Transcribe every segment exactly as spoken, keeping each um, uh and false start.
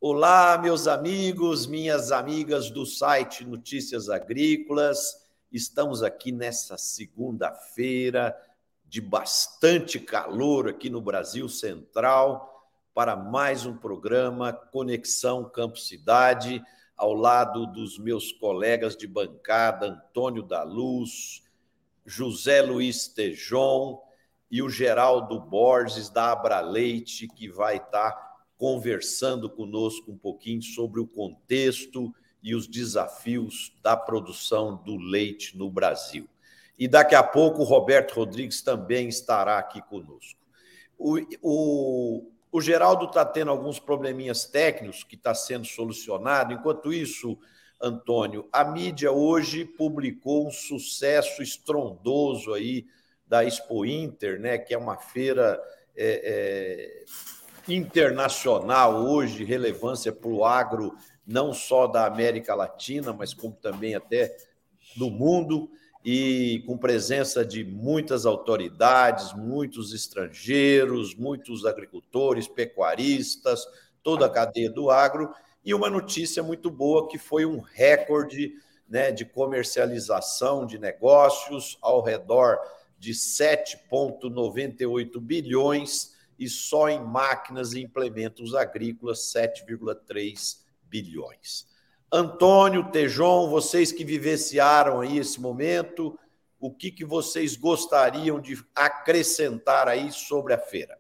Olá, meus amigos, minhas amigas do site Notícias Agrícolas. Estamos aqui nessa segunda-feira de bastante calor aqui no Brasil Central para mais um programa Conexão Campo Cidade, ao lado dos meus colegas de bancada, Antônio da Luz, José Luiz Tejon e o Geraldo Borges da Abraleite, que vai estar conversando conosco um pouquinho sobre o contexto e os desafios da produção do leite no Brasil. E daqui a pouco o Roberto Rodrigues também estará aqui conosco. O, o, o Geraldo está tendo alguns probleminhas técnicos que está sendo solucionado. Enquanto isso, Antônio, a mídia hoje publicou um sucesso estrondoso aí da Expo Inter, né, que é uma feira é, é, internacional hoje, relevância para o agro, não só da América Latina, mas como também até do mundo, e com presença de muitas autoridades, muitos estrangeiros, muitos agricultores, pecuaristas, toda a cadeia do agro, e uma notícia muito boa que foi um recorde, né, de comercialização de negócios ao redor de sete vírgula noventa e oito bilhões e só em máquinas e implementos agrícolas sete vírgula três bilhões. Antônio, Tejon, vocês que vivenciaram aí esse momento, o que, que vocês gostariam de acrescentar aí sobre a feira?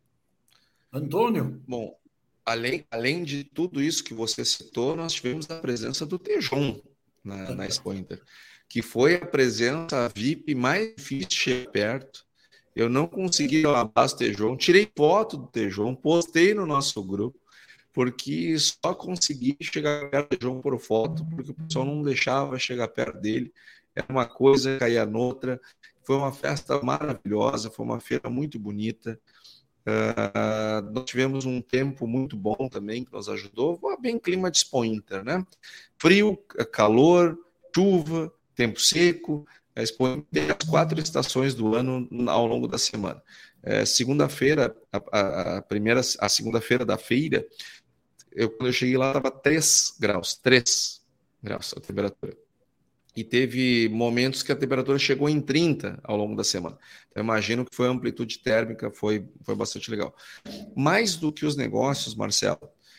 Antônio? Bom, além, além de tudo isso que você citou, nós tivemos a presença do Tejon na, na Expo Inter, que foi a presença V I P mais difícil de chegar perto. Eu não consegui lavar o Tejon, tirei foto do Tejon, postei no nosso grupo, porque só consegui chegar perto do Tejon por foto, porque o pessoal não deixava chegar perto dele. Era uma coisa, caía noutra. Foi uma festa maravilhosa, foi uma feira muito bonita. Uh, nós tivemos um tempo muito bom também, que nos ajudou. Bem clima de Expo Inter, né? Frio, calor, chuva, tempo seco. A Expo Inter tem as quatro estações do ano ao longo da semana. É, segunda-feira, a, a, a primeira, a segunda-feira da feira, eu, quando eu cheguei lá, estava três graus, três graus a temperatura. E teve momentos que a temperatura chegou em trinta ao longo da semana. Então, eu imagino que foi a amplitude térmica, foi, foi bastante legal. Mais do que os negócios, Marcelo,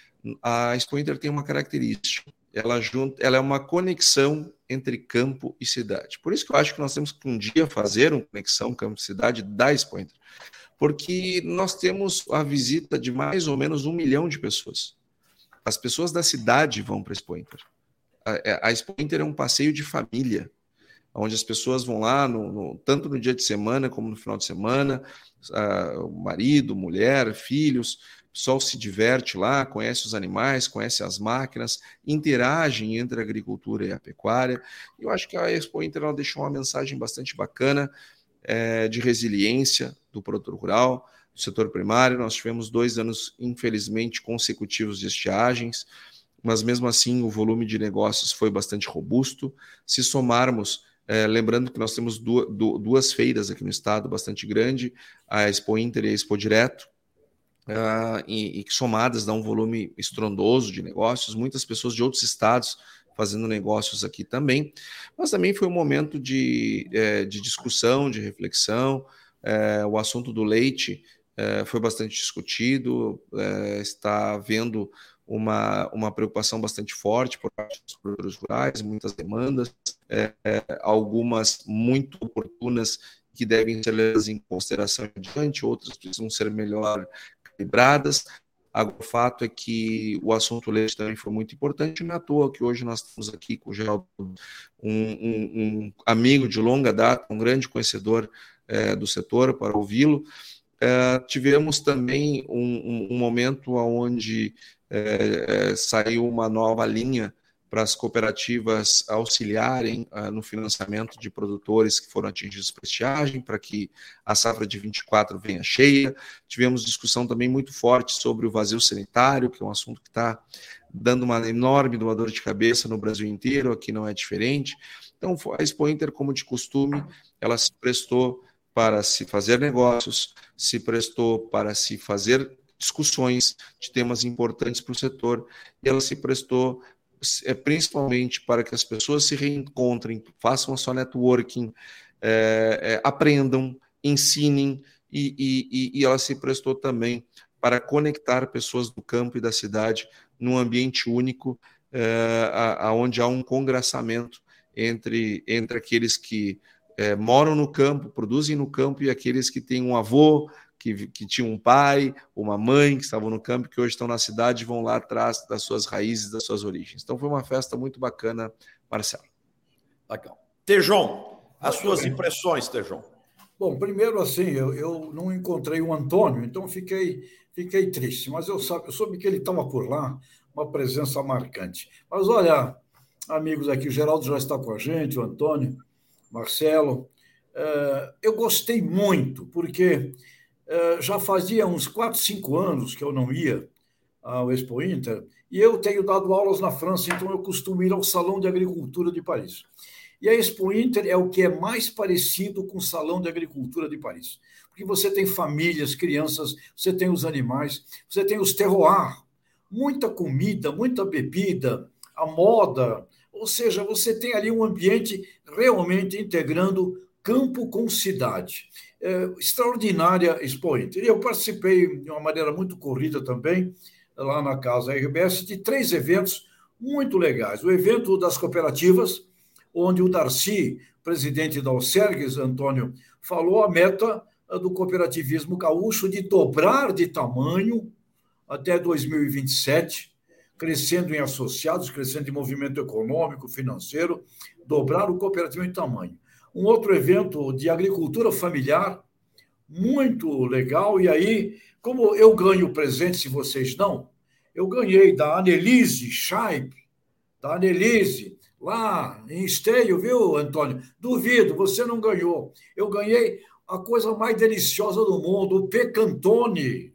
a Expo Inter tem uma característica. Ela, junta, ela é uma conexão entre campo e cidade. Por isso que eu acho que nós temos que um dia fazer uma conexão campo-cidade da Expo Inter. Porque nós temos a visita de mais ou menos um milhão de pessoas. As pessoas da cidade vão para a Expo Inter. A, a Expo Inter é um passeio de família, onde as pessoas vão lá, no, no, tanto no dia de semana como no final de semana, uh, marido, mulher, filhos, o pessoal se diverte lá, conhece os animais, conhece as máquinas, interagem entre a agricultura e a pecuária. Eu acho que a Expo Inter ela deixou uma mensagem bastante bacana é, de resiliência do produtor rural, do setor primário. Nós tivemos dois anos, infelizmente, consecutivos de estiagens, mas mesmo assim o volume de negócios foi bastante robusto. Se somarmos, é, lembrando que nós temos duas, duas feiras aqui no estado bastante grande, a Expo Inter e a Expo Direto, uh, e, e somadas dá um volume estrondoso de negócios, muitas pessoas de outros estados fazendo negócios aqui também, mas também foi um momento de, é, de discussão, de reflexão. É, o assunto do leite é, foi bastante discutido, é, está havendo Uma, uma preocupação bastante forte por parte dos produtores rurais, muitas demandas, é, é, algumas muito oportunas que devem ser levadas em consideração adiante, outras precisam ser melhor calibradas. Agora, o fato é que o assunto leite também foi muito importante, não é à toa que hoje nós estamos aqui com o Geraldo, um, um, um amigo de longa data, um grande conhecedor é, do setor, para ouvi-lo. É, tivemos também um, um, um momento onde é, é, saiu uma nova linha para as cooperativas auxiliarem uh, no financiamento de produtores que foram atingidos por estiagem, para que a safra de vinte e quatro venha cheia. Tivemos discussão também muito forte sobre o vazio sanitário, que é um assunto que está dando uma enorme dor de cabeça no Brasil inteiro, aqui não é diferente. Então, a Expo Inter, como de costume, ela se prestou para se fazer negócios, se prestou para se fazer discussões de temas importantes para o setor, e ela se prestou é, principalmente para que as pessoas se reencontrem, façam a sua networking, é, é, aprendam, ensinem, e, e, e ela se prestou também para conectar pessoas do campo e da cidade num ambiente único, é, onde há um congraçamento entre, entre aqueles que é, moram no campo, produzem no campo, e aqueles que têm um avô, que, que tinha um pai, uma mãe que estavam no campo, que hoje estão na cidade e vão lá atrás das suas raízes, das suas origens. Então foi uma festa muito bacana, Marcelo. Legal. Tejon, as suas impressões, Tejon. Bom, primeiro assim, eu, eu não encontrei o Antônio, então fiquei, fiquei triste, mas eu, sabe, eu soube que ele estava por lá, uma presença marcante. Mas olha, amigos aqui, o Geraldo já está com a gente, o Antônio, Marcelo, uh, eu gostei muito, porque uh, já fazia uns quatro, cinco anos que eu não ia ao Expo Inter, e eu tenho dado aulas na França, então eu costumo ir ao Salão de Agricultura de Paris. E a Expo Inter é o que é mais parecido com o Salão de Agricultura de Paris. Porque você tem famílias, crianças, você tem os animais, você tem os terroirs, muita comida, muita bebida, a moda, ou seja, você tem ali um ambiente realmente integrando campo com cidade. É, extraordinária Expo Inter. E eu participei de uma maneira muito corrida também, lá na Casa R B S, de três eventos muito legais. O evento das cooperativas, onde o Darcy, presidente da Alcergues, Antônio, falou a meta do cooperativismo gaúcho de dobrar de tamanho até dois mil e vinte e sete, crescendo em associados, crescendo em movimento econômico, financeiro, dobrar o cooperativismo de tamanho. Um outro evento de agricultura familiar, muito legal, e aí, como eu ganho presente, se vocês não, eu ganhei da Annelise Scheib, da Annelise, lá em Esteio, viu, Antônio? Duvido, você não ganhou. Eu ganhei a coisa mais deliciosa do mundo, o pecantone.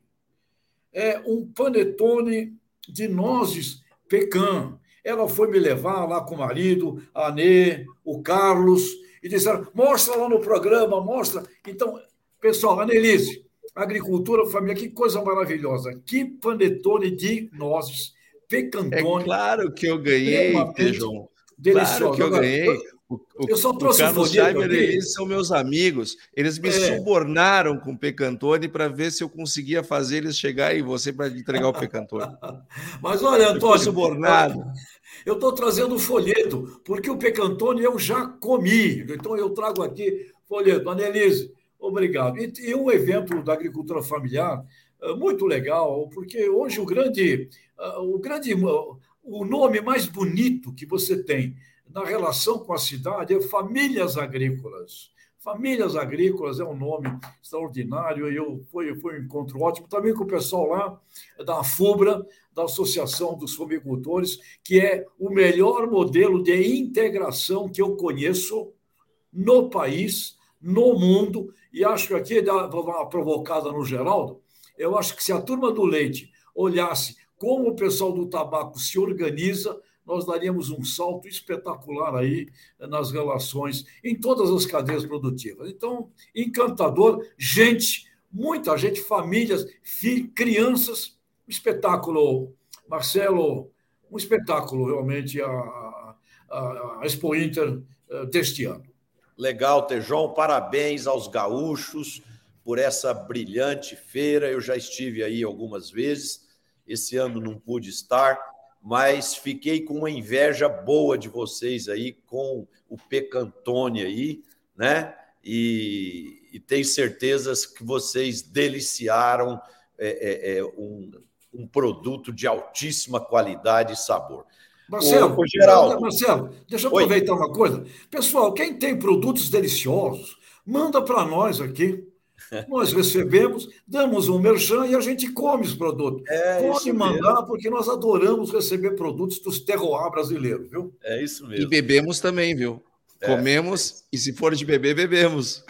É um panetone de nozes pecan. Ela foi me levar lá com o marido, a Anê, o Carlos, e disseram, mostra lá no programa, mostra. Então, pessoal, Annelise, agricultura, família, que coisa maravilhosa. Que panetone de nozes, pecantone. É claro que eu ganhei, Tejon. Delicioso. Claro que eu Agora, ganhei. Eu, o, eu só trouxe o Carlos o folheto Scheiber, aqui. eles são meus amigos. Eles me é. subornaram com o pecantone para ver se eu conseguia fazer eles chegar e você para entregar o pecantone. Mas olha, Antônio, eu subornado. Eu estou trazendo o folheto, porque o pecantone eu já comi. Então eu trago aqui folheto. Annelise, obrigado. E, e um evento da agricultura familiar muito legal, porque hoje o grande, o grande, o nome mais bonito que você tem na relação com a cidade é Famílias Agrícolas. Famílias Agrícolas é um nome extraordinário, e eu, foi, foi um encontro ótimo, também com o pessoal lá da FUBRA, da Associação dos Fumicultores, que é o melhor modelo de integração que eu conheço no país, no mundo, e acho que aqui dá uma provocada no Geraldo, eu acho que se a turma do leite olhasse como o pessoal do tabaco se organiza, nós daríamos um salto espetacular aí nas relações, em todas as cadeias produtivas. Então, encantador, gente, muita gente, famílias, filhos, crianças, um espetáculo, Marcelo, um espetáculo realmente a, a, a Expo Inter deste ano. Legal, Tejon, parabéns aos gaúchos por essa brilhante feira. Eu já estive aí algumas vezes, esse ano não pude estar, mas fiquei com uma inveja boa de vocês aí com o pecantone aí, né? E, e tenho certeza que vocês deliciaram é, é, um, um produto de altíssima qualidade e sabor. Marcelo, ô, ô, Geraldo, Marcelo, deixa eu Oi. aproveitar uma coisa. Pessoal, quem tem produtos deliciosos, manda para nós aqui. Nós recebemos, damos um merchan e a gente come os produtos. É Pode mandar, mesmo. Porque nós adoramos receber produtos dos terroirs brasileiros, viu? É isso mesmo. E bebemos também, viu? É. Comemos e, se for de beber, bebemos.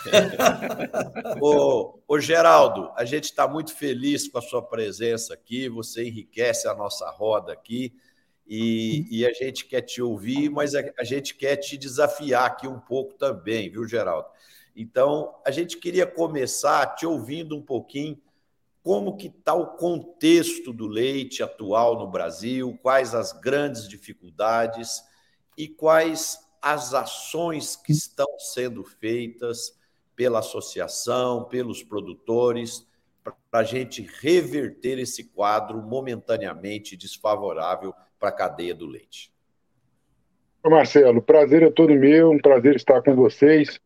ô, ô, Geraldo, a gente está muito feliz com a sua presença aqui, você enriquece a nossa roda aqui e, e a gente quer te ouvir, mas a, a gente quer te desafiar aqui um pouco também, viu, Geraldo? Então, a gente queria começar te ouvindo um pouquinho como que está o contexto do leite atual no Brasil, quais as grandes dificuldades e quais as ações que estão sendo feitas pela associação, pelos produtores, para a gente reverter esse quadro momentaneamente desfavorável para a cadeia do leite. Marcelo, o prazer é todo meu, um prazer estar com vocês,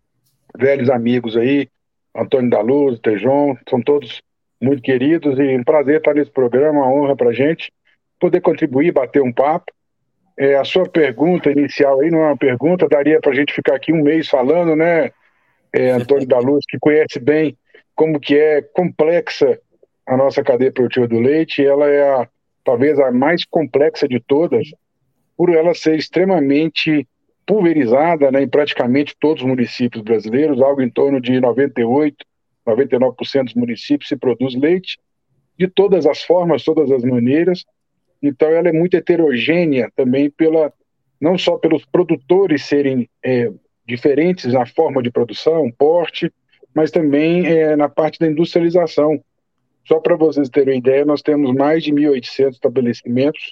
velhos amigos aí, Antônio da Luz, Tejon, são todos muito queridos e um prazer estar nesse programa, uma honra para a gente poder contribuir, bater um papo. É, a sua pergunta inicial aí não é uma pergunta, daria para a gente ficar aqui um mês falando, né, é, Antônio da Luz, que conhece bem como que é complexa a nossa cadeia produtiva do leite, ela é a, talvez a mais complexa de todas, por ela ser extremamente pulverizada, né, em praticamente todos os municípios brasileiros, algo em torno de noventa e oito por cento, noventa e nove por cento dos municípios se produz leite, de todas as formas, todas as maneiras. Então ela é muito heterogênea também, pela, não só pelos produtores serem é, diferentes na forma de produção, porte, mas também é, na parte da industrialização. Só para vocês terem uma ideia, nós temos mais de mil e oitocentos estabelecimentos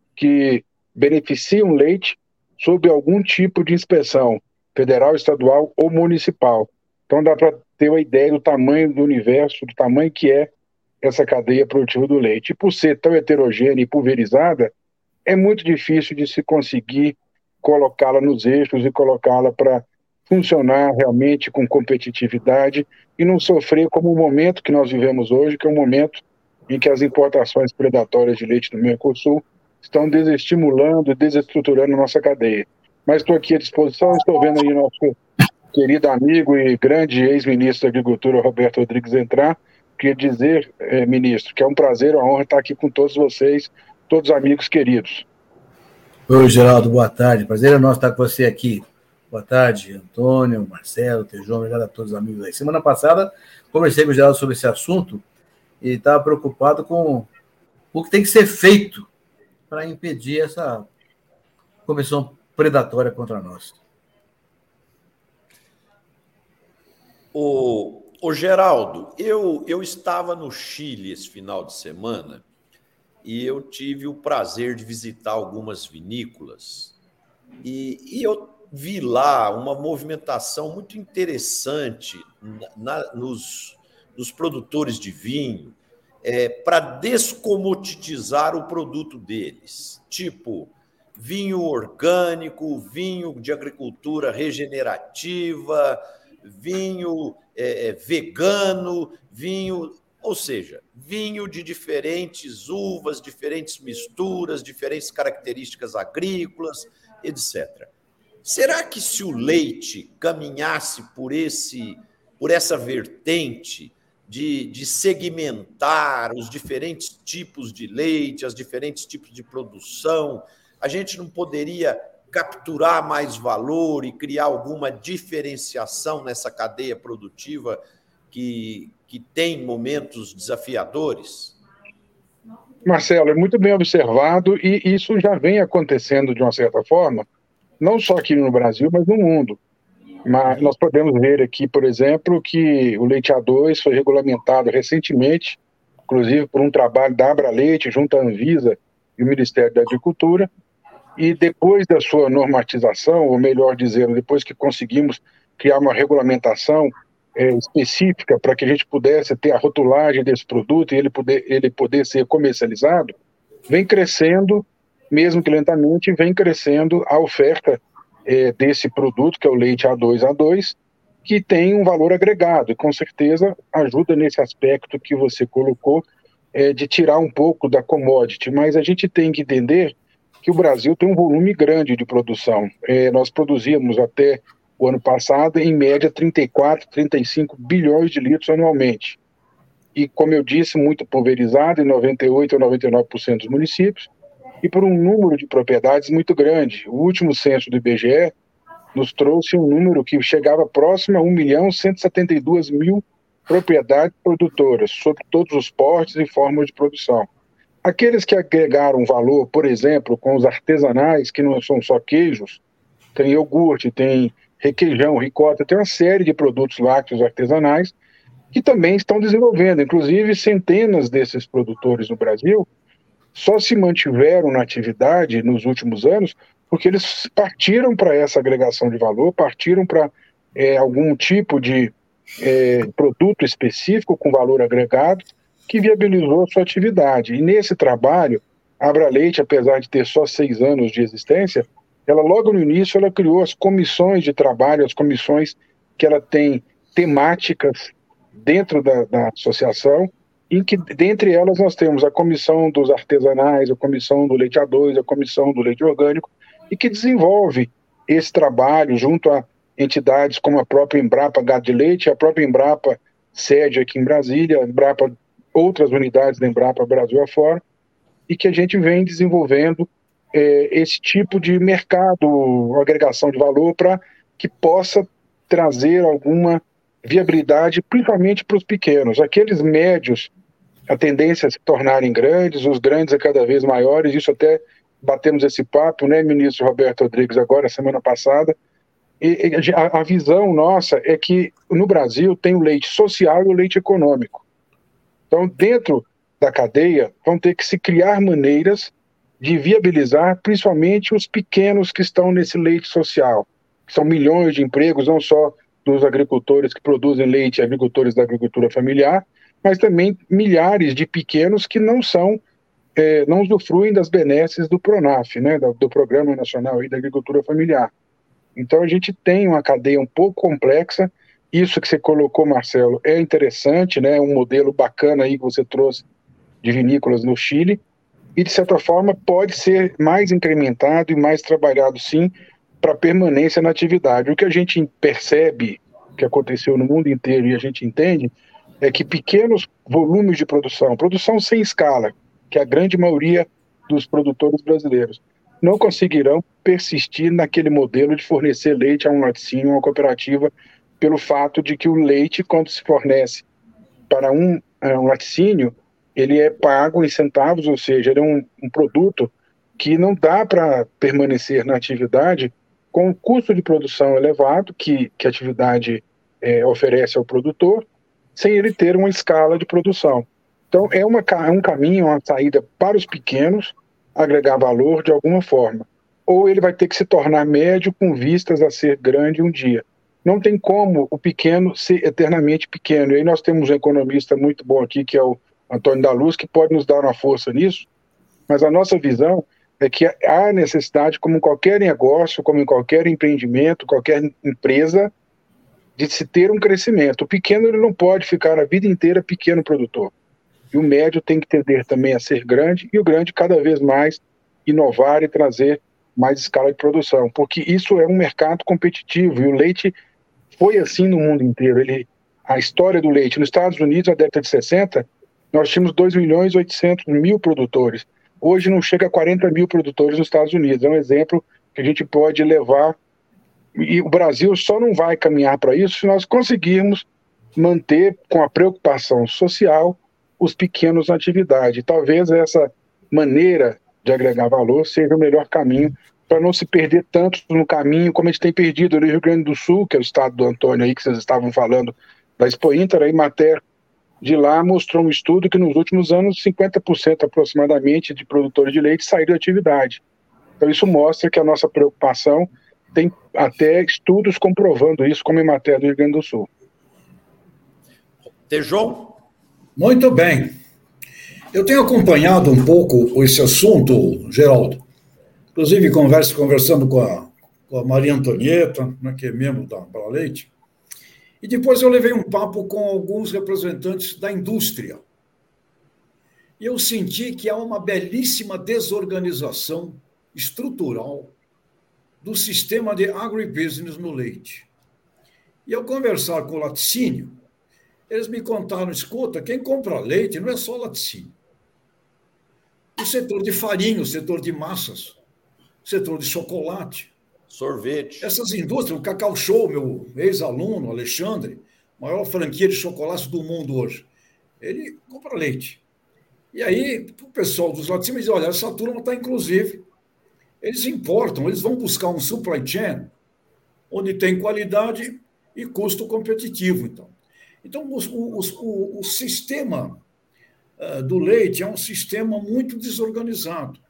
que beneficiam leite sob algum tipo de inspeção, federal, estadual ou municipal. Então dá para ter uma ideia do tamanho do universo, do tamanho que é essa cadeia produtiva do leite. E por ser tão heterogênea e pulverizada, é muito difícil de se conseguir colocá-la nos eixos e colocá-la para funcionar realmente com competitividade e não sofrer como o momento que nós vivemos hoje, que é um momento em que as importações predatórias de leite do Mercosul estão desestimulando e desestruturando a nossa cadeia. Mas estou aqui à disposição, estou vendo aí nosso querido amigo e grande ex-ministro da Agricultura, Roberto Rodrigues, entrar. Queria dizer, eh, ministro, que é um prazer, uma honra estar aqui com todos vocês, todos amigos queridos. Oi, Geraldo, boa tarde. Prazer é nosso estar com você aqui. Boa tarde, Antônio, Marcelo, Tejon, obrigado a todos os amigos aí. Semana passada, conversei com o Geraldo sobre esse assunto e estava preocupado com o que tem que ser feito para impedir essa competição predatória contra nós. O, o Geraldo, eu, eu estava no Chile esse final de semana e eu tive o prazer de visitar algumas vinícolas e, e eu vi lá uma movimentação muito interessante na, nos, nos produtores de vinho é, para descomoditizar o produto deles, tipo vinho orgânico, vinho de agricultura regenerativa, vinho é, vegano, vinho, ou seja, vinho de diferentes uvas, diferentes misturas, diferentes características agrícolas, etcétera. Será que se o leite caminhasse por, esse, por essa vertente de, de segmentar os diferentes tipos de leite, os diferentes tipos de produção, a gente não poderia capturar mais valor e criar alguma diferenciação nessa cadeia produtiva que, que tem momentos desafiadores? Marcelo, é muito bem observado e isso já vem acontecendo de uma certa forma, não só aqui no Brasil, mas no mundo. Mas nós podemos ver aqui, por exemplo, que o leite A dois foi regulamentado recentemente, inclusive por um trabalho da Abraleite, junto à Anvisa e o Ministério da Agricultura, e depois da sua normatização, ou melhor dizendo, depois que conseguimos criar uma regulamentação é, específica para que a gente pudesse ter a rotulagem desse produto e ele poder, ele poder ser comercializado, vem crescendo, mesmo que lentamente, vem crescendo a oferta é, desse produto, que é o leite A dois A dois, que tem um valor agregado, e com certeza ajuda nesse aspecto que você colocou, é, de tirar um pouco da commodity, mas a gente tem que entender que o Brasil tem um volume grande de produção. É, nós produzíamos até o ano passado, em média, trinta e quatro, trinta e cinco bilhões de litros anualmente. E, como eu disse, muito pulverizado, em noventa e oito ou noventa e nove por cento dos municípios, e por um número de propriedades muito grande. O último censo do I B G E nos trouxe um número que chegava próximo a um milhão cento e setenta e dois mil propriedades produtoras, sobre todos os portes e formas de produção. Aqueles que agregaram valor, por exemplo, com os artesanais, que não são só queijos, tem iogurte, tem requeijão, ricota, tem uma série de produtos lácteos artesanais que também estão desenvolvendo. Inclusive, centenas desses produtores no Brasil só se mantiveram na atividade nos últimos anos porque eles partiram para essa agregação de valor, partiram para é, algum tipo de é, produto específico com valor agregado que viabilizou a sua atividade. E nesse trabalho, a Abra Leite, apesar de ter só seis anos de existência, ela logo no início ela criou as comissões de trabalho, as comissões que ela tem temáticas dentro da, da associação, em que dentre elas nós temos a comissão dos artesanais, a comissão do leite A dois, a comissão do leite orgânico, e que desenvolve esse trabalho junto a entidades como a própria Embrapa Gado de Leite, a própria Embrapa sede aqui em Brasília, a Embrapa, outras unidades da Embrapa Brasil afora, e que a gente vem desenvolvendo é, esse tipo de mercado, agregação de valor, para que possa trazer alguma viabilidade, principalmente para os pequenos. Aqueles médios, a tendência é se tornarem grandes, os grandes a cada vez maiores, isso até batemos esse papo, né, ministro Roberto Rodrigues, agora, semana passada, e a, a visão nossa é que no Brasil tem o leite social e o leite econômico. Então, dentro da cadeia, vão ter que se criar maneiras de viabilizar, principalmente os pequenos que estão nesse leite social, que são milhões de empregos, não só dos agricultores que produzem leite, agricultores da agricultura familiar, mas também milhares de pequenos que não são, é, não usufruem das benesses do PRONAF, né, do, do Programa Nacional da Agricultura Familiar. Então a gente tem uma cadeia um pouco complexa. Isso que você colocou, Marcelo, é interessante, né, um modelo bacana aí que você trouxe de vinícolas no Chile, e de certa forma pode ser mais incrementado e mais trabalhado sim para permanência na atividade. O que a gente percebe que aconteceu no mundo inteiro e a gente entende é que pequenos volumes de produção, produção sem escala, que a grande maioria dos produtores brasileiros não conseguirão persistir naquele modelo de fornecer leite a um laticínio, a uma cooperativa, pelo fato de que o leite, quando se fornece para um, um laticínio, ele é pago em centavos, ou seja, ele é um, um produto que não dá para permanecer na atividade com o custo de produção elevado que, que a atividade é, oferece ao produtor, sem ele ter uma escala de produção. Então, é, uma, é um caminho, uma saída para os pequenos, agregar valor de alguma forma. Ou ele vai ter que se tornar médio com vistas a ser grande um dia. Não tem como o pequeno ser eternamente pequeno. E aí nós temos um economista muito bom aqui, que é o Antônio da Luz, que pode nos dar uma força nisso, mas a nossa visão é que há necessidade, como em qualquer negócio, como em qualquer empreendimento, qualquer empresa, de se ter um crescimento. O pequeno ele não pode ficar a vida inteira pequeno produtor. E o médio tem que tender também a ser grande, e o grande cada vez mais inovar e trazer mais escala de produção, porque isso é um mercado competitivo, e o leite foi assim no mundo inteiro. Ele, a história do leite, nos Estados Unidos, na década de sessenta, nós tínhamos dois milhões e oitocentos mil produtores. Hoje não chega a quarenta mil produtores nos Estados Unidos. É um exemplo que a gente pode levar, e o Brasil só não vai caminhar para isso se nós conseguirmos manter, com a preocupação social, os pequenos na atividade. Talvez essa maneira de agregar valor seja o melhor caminho para não se perder tanto no caminho, como a gente tem perdido no Rio Grande do Sul, que é o estado do Antônio aí, que vocês estavam falando, da Expo Inter, a Emater de lá mostrou um estudo que nos últimos anos cinquenta por cento aproximadamente de produtores de leite saíram da atividade. Então isso mostra que a nossa preocupação tem até estudos comprovando isso, como a Emater do Rio Grande do Sul. Tejon? Muito bem. Eu tenho acompanhado um pouco esse assunto, Geraldo. Inclusive, converso, conversando com a, com a Maria Antonieta, né, que é membro da Abra Leite, e depois eu levei um papo com alguns representantes da indústria. E eu senti que há uma belíssima desorganização estrutural do sistema de agribusiness no leite. E ao conversar com o laticínio, eles me contaram, escuta, quem compra leite não é só laticínio. O setor de farinha, o setor de massas, o setor de chocolate, sorvete. Essas indústrias, o Cacau Show, meu ex-aluno, Alexandre, maior franquia de chocolates do mundo hoje, ele compra leite. E aí, o pessoal dos laticínios diz, olha, essa turma está inclusive, eles importam, eles vão buscar um supply chain onde tem qualidade e custo competitivo, então. Então, os, os, o, o sistema uh, do leite é um sistema muito desorganizado.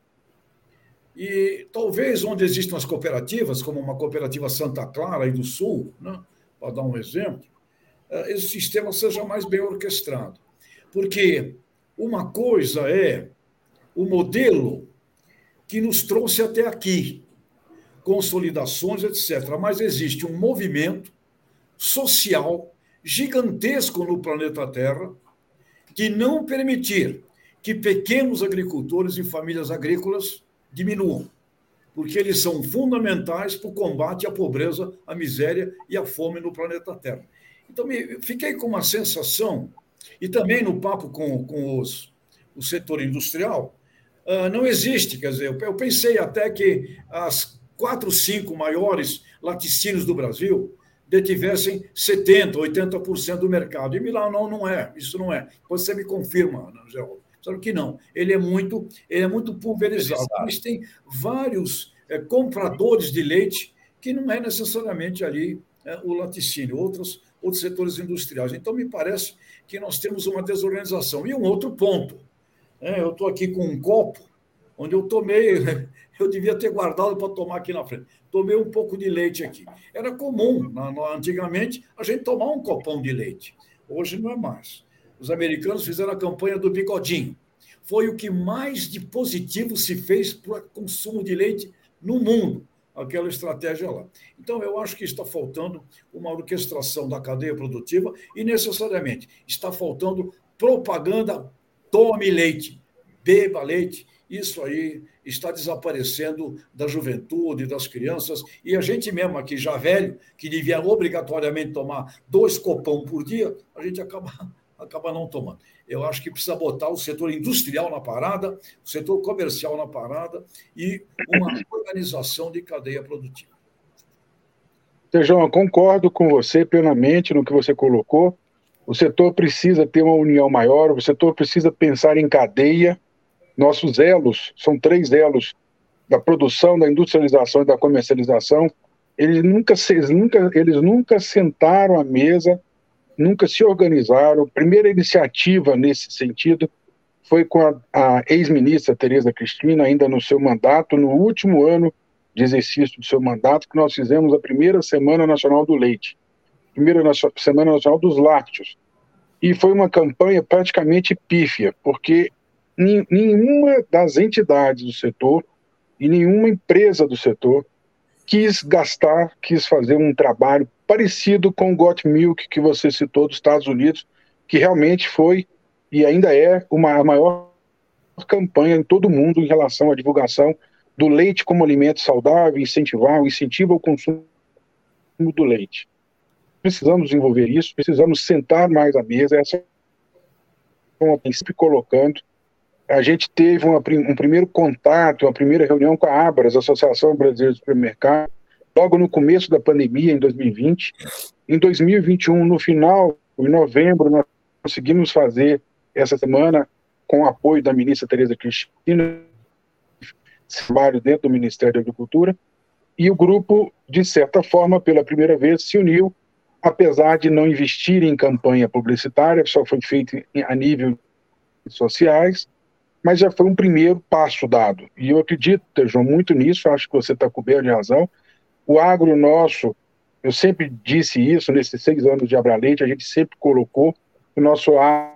E talvez onde existam as cooperativas, como uma cooperativa Santa Clara aí do Sul, né, para dar um exemplo, uh, esse sistema seja mais bem orquestrado. Porque uma coisa é o modelo que nos trouxe até aqui, consolidações, etcétera. Mas existe um movimento social gigantesco no planeta Terra que não permitir que pequenos agricultores e famílias agrícolas diminuam, porque eles são fundamentais para o combate à pobreza, à miséria e à fome no planeta Terra. Então, fiquei com uma sensação, e também no papo com, com os, o setor industrial, uh, não existe, quer dizer, eu pensei até que as quatro, cinco maiores laticínios do Brasil detivessem setenta por cento, oitenta por cento do mercado. E Milão, não, não é, isso não é. Você me confirma, Geraldo. Sabe que não. Ele é muito, ele é muito pulverizado. Mas tem vários é, compradores de leite que não é necessariamente ali é, o laticínio, outros, outros setores industriais. Então, me parece que nós temos uma desorganização. E um outro ponto. É, eu estou aqui com um copo, onde eu tomei, eu devia ter guardado para tomar aqui na frente. Tomei um pouco de leite aqui. Era comum, antigamente, a gente tomar um copão de leite. Hoje não é mais. Os americanos fizeram a campanha do bigodinho. Foi o que mais de positivo se fez para o consumo de leite no mundo, aquela estratégia lá. Então, eu acho que está faltando uma orquestração da cadeia produtiva e, necessariamente, está faltando propaganda, tome leite, beba leite. Isso aí está desaparecendo da juventude, das crianças, e a gente mesmo aqui, já velho, que devia obrigatoriamente tomar dois copão por dia, a gente acaba, acaba não tomando. Eu acho que precisa botar o setor industrial na parada, o setor comercial na parada e uma organização de cadeia produtiva. João, eu concordo com você plenamente no que você colocou. O setor precisa ter uma união maior, o setor precisa pensar em cadeia. Nossos elos, são três elos da produção, da industrialização e da comercialização, eles nunca, eles nunca, eles nunca sentaram à mesa, nunca se organizaram. A primeira iniciativa nesse sentido foi com a, a ex-ministra Tereza Cristina, ainda no seu mandato, no último ano de exercício do seu mandato, que nós fizemos a primeira Semana Nacional do Leite, primeira Semana Nacional dos Lácteos. E foi uma campanha praticamente pífia, porque nenhuma das entidades do setor e nenhuma empresa do setor quis gastar, quis fazer um trabalho parecido com o Got Milk que você citou dos Estados Unidos, que realmente foi e ainda é uma, a maior campanha em todo o mundo em relação à divulgação do leite como alimento saudável, incentivar, incentivo ao consumo do leite. Precisamos desenvolver isso, precisamos sentar mais à mesa, essa é uma princípio colocando. A gente teve uma, um primeiro contato, uma primeira reunião com a Abras, Associação Brasileira de Supermercados, logo no começo da pandemia, em dois mil e vinte. Em dois mil e vinte e um, no final, em novembro, nós conseguimos fazer essa semana, com o apoio da ministra Tereza Cristina, trabalho dentro do Ministério da Agricultura, e o grupo, de certa forma, pela primeira vez, se uniu, apesar de não investir em campanha publicitária, só foi feito a nível sociais, mas já foi um primeiro passo dado. E eu acredito, João, muito nisso, acho que você está coberto de razão. O agro nosso, eu sempre disse isso, nesses seis anos de Abraleite, a gente sempre colocou o nosso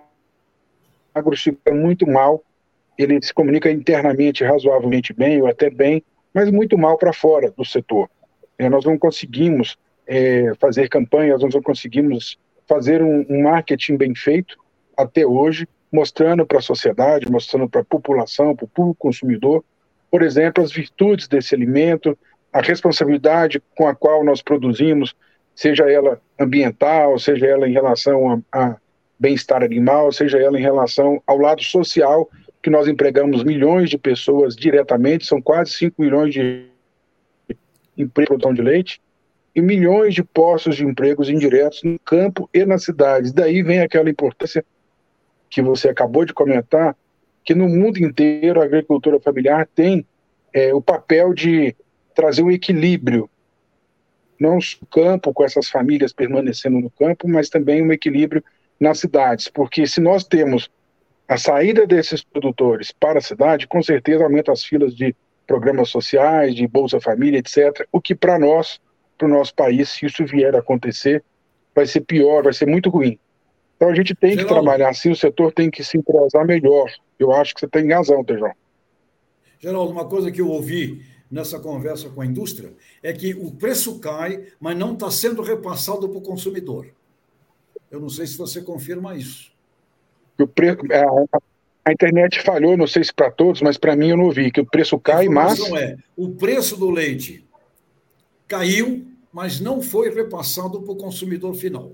agro fica muito mal, ele se comunica internamente razoavelmente bem, ou até bem, mas muito mal para fora do setor. É, nós não conseguimos é, fazer campanhas, nós não conseguimos fazer um, um marketing bem feito até hoje, mostrando para a sociedade, mostrando para a população, para o público consumidor, por exemplo, as virtudes desse alimento, a responsabilidade com a qual nós produzimos, seja ela ambiental, seja ela em relação a, a bem-estar animal, seja ela em relação ao lado social, que nós empregamos milhões de pessoas diretamente, são quase cinco milhões de empregos em produção de leite, e milhões de postos de empregos indiretos no campo e nas cidades. Daí vem aquela importância que você acabou de comentar, que no mundo inteiro a agricultura familiar tem é, o papel de trazer um equilíbrio não só no campo, com essas famílias permanecendo no campo, mas também um equilíbrio nas cidades, porque se nós temos a saída desses produtores para a cidade, com certeza aumenta as filas de programas sociais, de Bolsa Família, etcétera, o que para nós, para o nosso país, se isso vier a acontecer, vai ser pior, vai ser muito ruim. Então a gente tem Geraldo, que trabalhar assim, o setor tem que se entrosar melhor. Eu acho que você tem razão, Tejão. Geraldo, uma coisa que eu ouvi nessa conversa com a indústria é que o preço cai, mas não está sendo repassado para o consumidor. Eu não sei se você confirma isso. O pre... A internet falhou, não sei se para todos, mas para mim eu não ouvi, que o preço cai, mas... A informação é, o preço do leite caiu, mas não foi repassado para o consumidor final.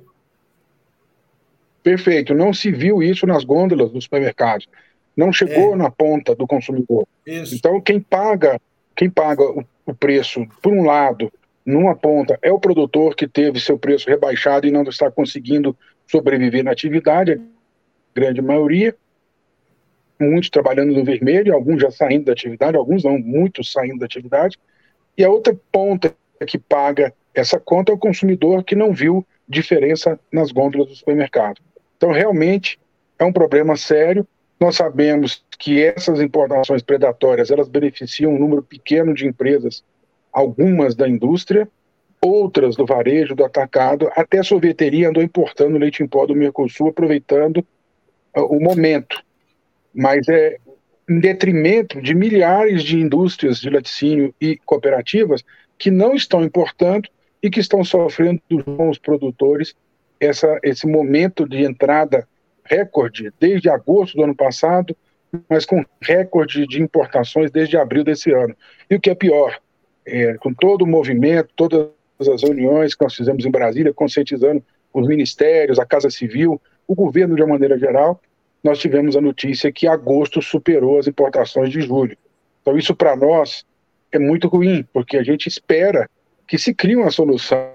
Perfeito, não se viu isso nas gôndolas dos supermercados. Não chegou é. na ponta do consumidor. Isso. Então, quem paga, quem paga o, o preço, por um lado, numa ponta, é o produtor que teve seu preço rebaixado e não está conseguindo sobreviver na atividade, a grande maioria, muitos trabalhando no vermelho, alguns já saindo da atividade, alguns não, muitos saindo da atividade, e a outra ponta que paga essa conta é o consumidor que não viu diferença nas gôndolas do supermercado. Então, realmente, é um problema sério. Nós sabemos que essas importações predatórias, elas beneficiam um número pequeno de empresas, algumas da indústria, outras do varejo, do atacado, até a sorveteria andou importando leite em pó do Mercosul, aproveitando uh, o momento. Mas é em detrimento de milhares de indústrias de laticínio e cooperativas que não estão importando e que estão sofrendo com os produtores essa, esse momento de entrada recorde desde agosto do ano passado, mas com recorde de importações desde abril desse ano. E o que é pior, é, com todo o movimento, todas as reuniões que nós fizemos em Brasília, conscientizando os ministérios, a Casa Civil, o governo de uma maneira geral, nós tivemos a notícia que agosto superou as importações de julho. Então isso para nós é muito ruim, porque a gente espera que se crie uma solução,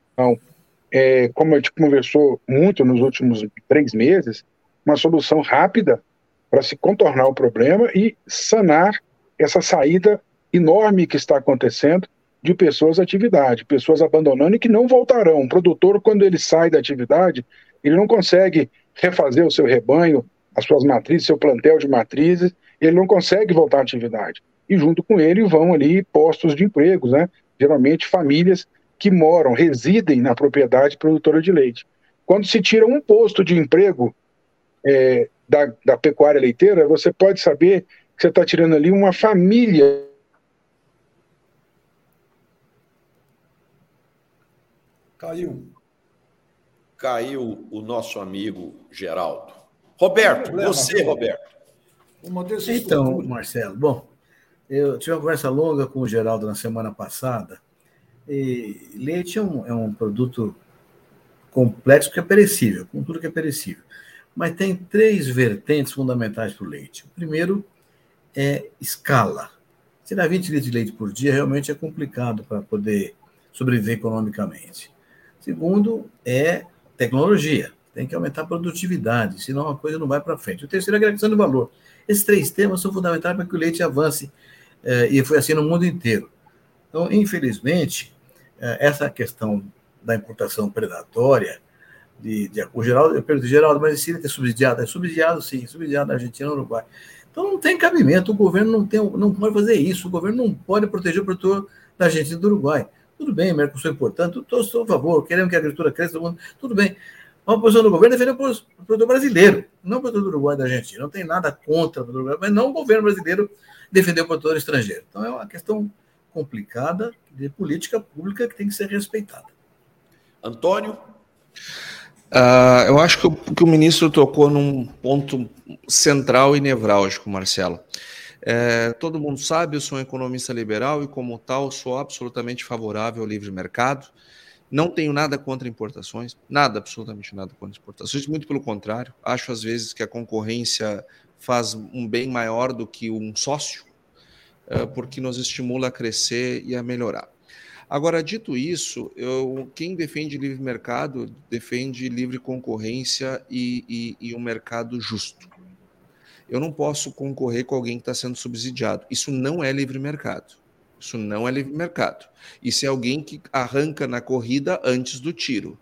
é, como a gente conversou muito nos últimos três meses, uma solução rápida para se contornar o problema e sanar essa saída enorme que está acontecendo de pessoas à atividade, pessoas abandonando e que não voltarão. O produtor, quando ele sai da atividade, ele não consegue refazer o seu rebanho, as suas matrizes, seu plantel de matrizes, ele não consegue voltar à atividade. E junto com ele vão ali postos de empregos, né? Geralmente famílias que moram, residem na propriedade produtora de leite. Quando se tira um posto de emprego é, da, da pecuária leiteira, você pode saber que você está tirando ali uma família. Caiu. Caiu o nosso amigo Geraldo. Roberto, problema, você, Roberto. Uma então, Marcelo, bom, eu tive uma conversa longa com o Geraldo na semana passada, e leite é um, é um produto complexo que é perecível, com tudo que é perecível. Mas tem três vertentes fundamentais para o leite. O primeiro é escala. Tirar vinte litros de leite por dia realmente é complicado para poder sobreviver economicamente. Segundo é tecnologia. Tem que aumentar a produtividade, senão a coisa não vai para frente. O terceiro é a agregação de valor. Esses três temas são fundamentais para que o leite avance, eh, e foi assim no mundo inteiro. Então, infelizmente, eh, essa questão da importação predatória, de, de, o Geraldo, eu pergunto, Geraldo, mas esse leite é subsidiado? É subsidiado, sim, subsidiado na Argentina e no Uruguai. Então, não tem cabimento, o governo não, tem, não pode fazer isso, o governo não pode proteger o produtor da Argentina e do Uruguai. Tudo bem, Mercosul é importante, todos estão a favor, queremos que a agricultura cresça, tudo bem. A posição do governo é defender o produtor brasileiro, não o produtor do Uruguai e da Argentina. Não tem nada contra o produtor Uruguai, mas não o governo brasileiro defender o produtor estrangeiro. Então, é uma questão complicada de política pública que tem que ser respeitada. Antônio? Uh, eu acho que o, que o ministro tocou num ponto central e nevrálgico, Marcelo. É, todo mundo sabe, eu sou um economista liberal e, como tal, sou absolutamente favorável ao livre mercado. Não tenho nada contra importações, nada, absolutamente nada contra exportações, muito pelo contrário. Acho, às vezes, que a concorrência faz um bem maior do que um sócio, porque nos estimula a crescer e a melhorar. Agora, dito isso, eu, quem defende livre mercado defende livre concorrência e, e, e um mercado justo. Eu não posso concorrer com alguém que está sendo subsidiado. Isso não é livre mercado. Isso não é livre mercado. Isso é alguém que arranca na corrida antes do tiro.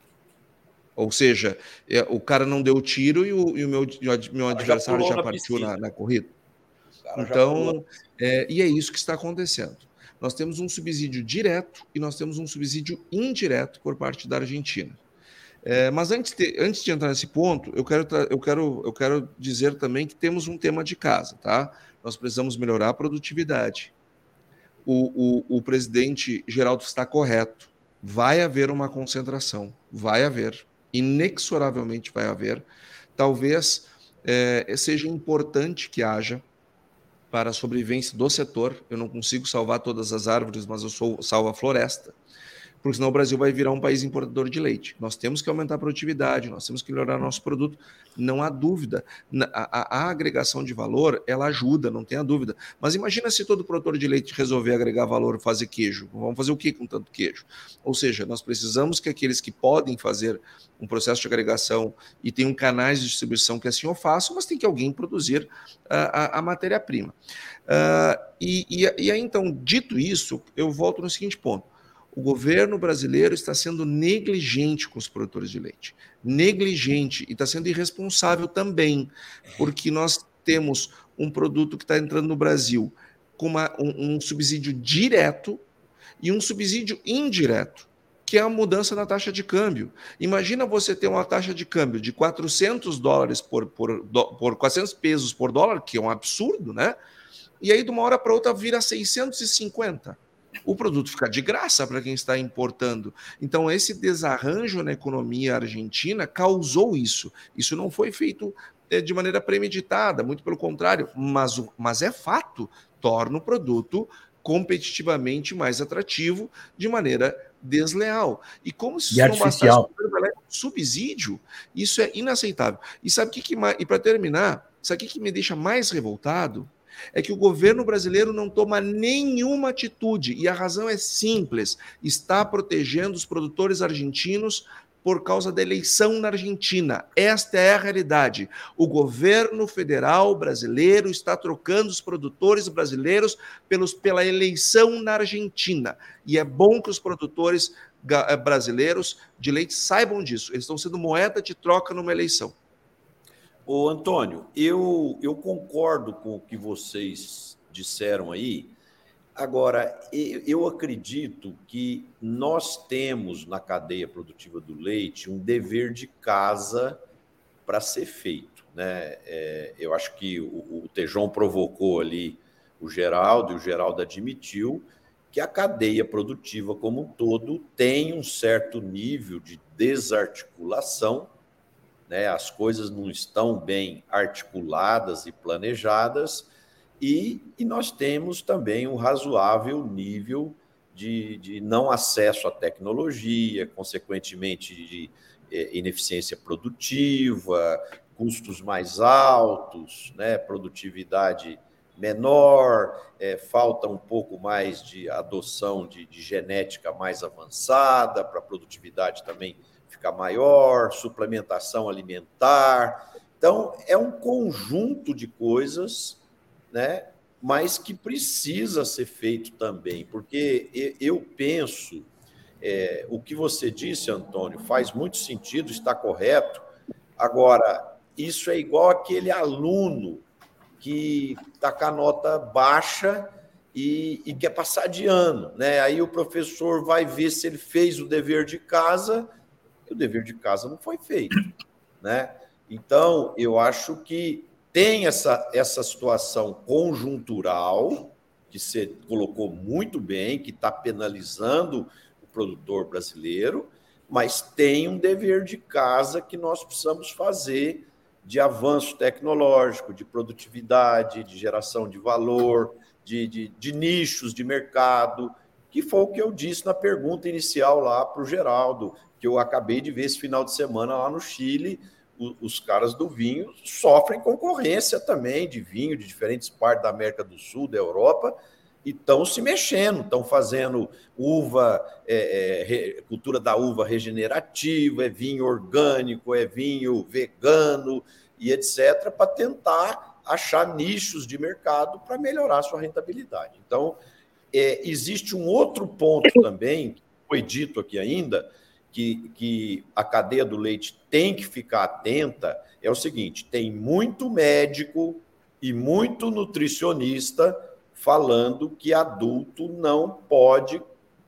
Ou seja, é, o cara não deu o tiro e o, e o meu, meu adversário já, já partiu na, na corrida. Então, é, e é isso que está acontecendo. Nós temos um subsídio direto e nós temos um subsídio indireto por parte da Argentina. É, mas antes de, antes de entrar nesse ponto, eu quero, eu, quero, eu quero dizer também que temos um tema de casa, tá? Nós precisamos melhorar a produtividade. O, o, o presidente Geraldo está correto. Vai haver uma concentração, vai haver, inexoravelmente vai haver. Talvez é, seja importante que haja para a sobrevivência do setor. Eu não consigo salvar todas as árvores, mas eu sou, salvo a floresta. Porque senão o Brasil vai virar um país importador de leite. Nós temos que aumentar a produtividade, nós temos que melhorar nosso produto, não há dúvida. A, a, a agregação de valor, ela ajuda, não tenha dúvida. Mas imagina se todo produtor de leite resolver agregar valor, fazer queijo. Vamos fazer o que com tanto queijo? Ou seja, nós precisamos que aqueles que podem fazer um processo de agregação e tenham canais de distribuição que assim o façam, mas tem que alguém produzir a, a, a matéria-prima. Uh, e, e, e aí, então, dito isso, eu volto no seguinte ponto. O governo brasileiro está sendo negligente com os produtores de leite. Negligente e está sendo irresponsável também, porque nós temos um produto que está entrando no Brasil com uma, um, um subsídio direto e um subsídio indireto, que é a mudança na taxa de câmbio. Imagina você ter uma taxa de câmbio de quatrocentos dólares por, por, por quatrocentos pesos por dólar, que é um absurdo, né? E aí, de uma hora para outra, vira seiscentos e cinquenta. O produto fica de graça para quem está importando. Então, esse desarranjo na economia argentina causou isso. Isso não foi feito de maneira premeditada, muito pelo contrário, mas, mas é fato, torna o produto competitivamente mais atrativo de maneira desleal. E como se isso não bastasse subsídio, isso é inaceitável. E sabe o que, que e para terminar, sabe o que, que me deixa mais revoltado? É que o governo brasileiro não toma nenhuma atitude, e a razão é simples, está protegendo os produtores argentinos por causa da eleição na Argentina. Esta é a realidade. O governo federal brasileiro está trocando os produtores brasileiros pelos, pela eleição na Argentina, e é bom que os produtores brasileiros de leite saibam disso, eles estão sendo moeda de troca numa eleição. Ô, Antônio, eu, eu concordo com o que vocês disseram aí. Agora, eu acredito que nós temos na cadeia produtiva do leite um dever de casa para ser feito, né? É, eu acho que o, o Tejon provocou ali o Geraldo, e o Geraldo admitiu que a cadeia produtiva como um todo tem um certo nível de desarticulação, né? As coisas não estão bem articuladas e planejadas, e, e nós temos também um razoável nível de, de não acesso à tecnologia, consequentemente de é, ineficiência produtiva, custos mais altos, né? Produtividade menor, é, falta um pouco mais de adoção de, de genética mais avançada para a produtividade também ficar maior, suplementação alimentar. Então, é um conjunto de coisas, né, mas que precisa ser feito também, porque eu penso, é, o que você disse, Antônio, faz muito sentido, está correto. Agora, isso é igual aquele aluno que está com a nota baixa e, e quer passar de ano, né? Aí o professor vai ver se ele fez o dever de casa, o dever de casa não foi feito, né? Então, eu acho que tem essa, essa situação conjuntural, que você colocou muito bem, que está penalizando o produtor brasileiro, mas tem um dever de casa que nós precisamos fazer de avanço tecnológico, de produtividade, de geração de valor, de, de, de nichos de mercado, que foi o que eu disse na pergunta inicial lá para o Geraldo, que eu acabei de ver esse final de semana lá no Chile. Os caras do vinho sofrem concorrência também de vinho de diferentes partes da América do Sul, da Europa, e estão se mexendo, estão fazendo uva, é, é, cultura da uva regenerativa, é vinho orgânico, é vinho vegano e etcétera, para tentar achar nichos de mercado para melhorar a sua rentabilidade. Então, é, existe um outro ponto também, que foi dito aqui ainda, que, que a cadeia do leite tem que ficar atenta, é o seguinte, tem muito médico e muito nutricionista falando que adulto não pode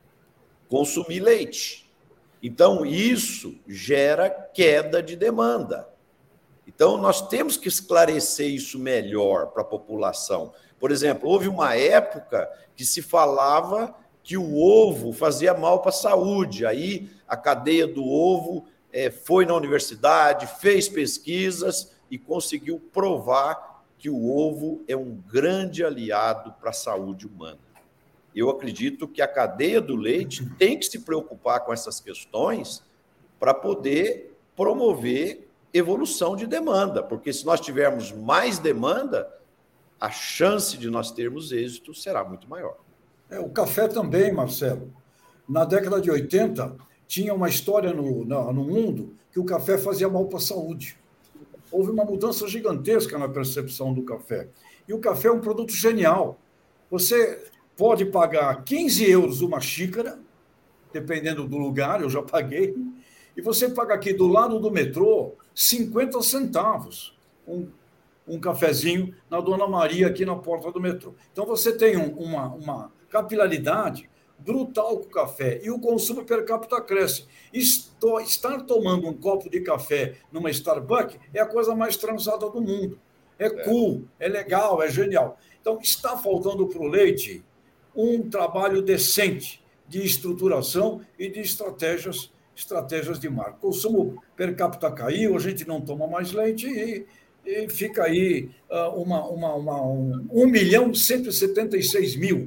consumir leite. Então, isso gera queda de demanda. Então, nós temos que esclarecer isso melhor para a população. Por exemplo, houve uma época que se falava que o ovo fazia mal para a saúde. Aí, a cadeia do ovo é, foi na universidade, fez pesquisas e conseguiu provar que o ovo é um grande aliado para a saúde humana. Eu acredito que a cadeia do leite tem que se preocupar com essas questões para poder promover evolução de demanda, porque se nós tivermos mais demanda, a chance de nós termos êxito será muito maior. É, o café também, Marcelo. Na década de oitenta, tinha uma história no, no, no mundo que o café fazia mal para a saúde. Houve uma mudança gigantesca na percepção do café. E o café é um produto genial. Você pode pagar quinze euros uma xícara, dependendo do lugar, eu já paguei, e você paga aqui do lado do metrô cinquenta centavos, um, um cafezinho na Dona Maria, aqui na porta do metrô. Então, você tem um, uma, uma capilaridade brutal com o café, e o consumo per capita cresce. Estou, estar tomando um copo de café numa Starbucks é a coisa mais transada do mundo. É cool, é legal, é genial. Então, está faltando para o leite um trabalho decente de estruturação e de estratégias, estratégias de marca. O consumo per capita caiu, a gente não toma mais leite e, e fica aí uh, uma, uma, uma, um, um milhão cento e setenta e seis mil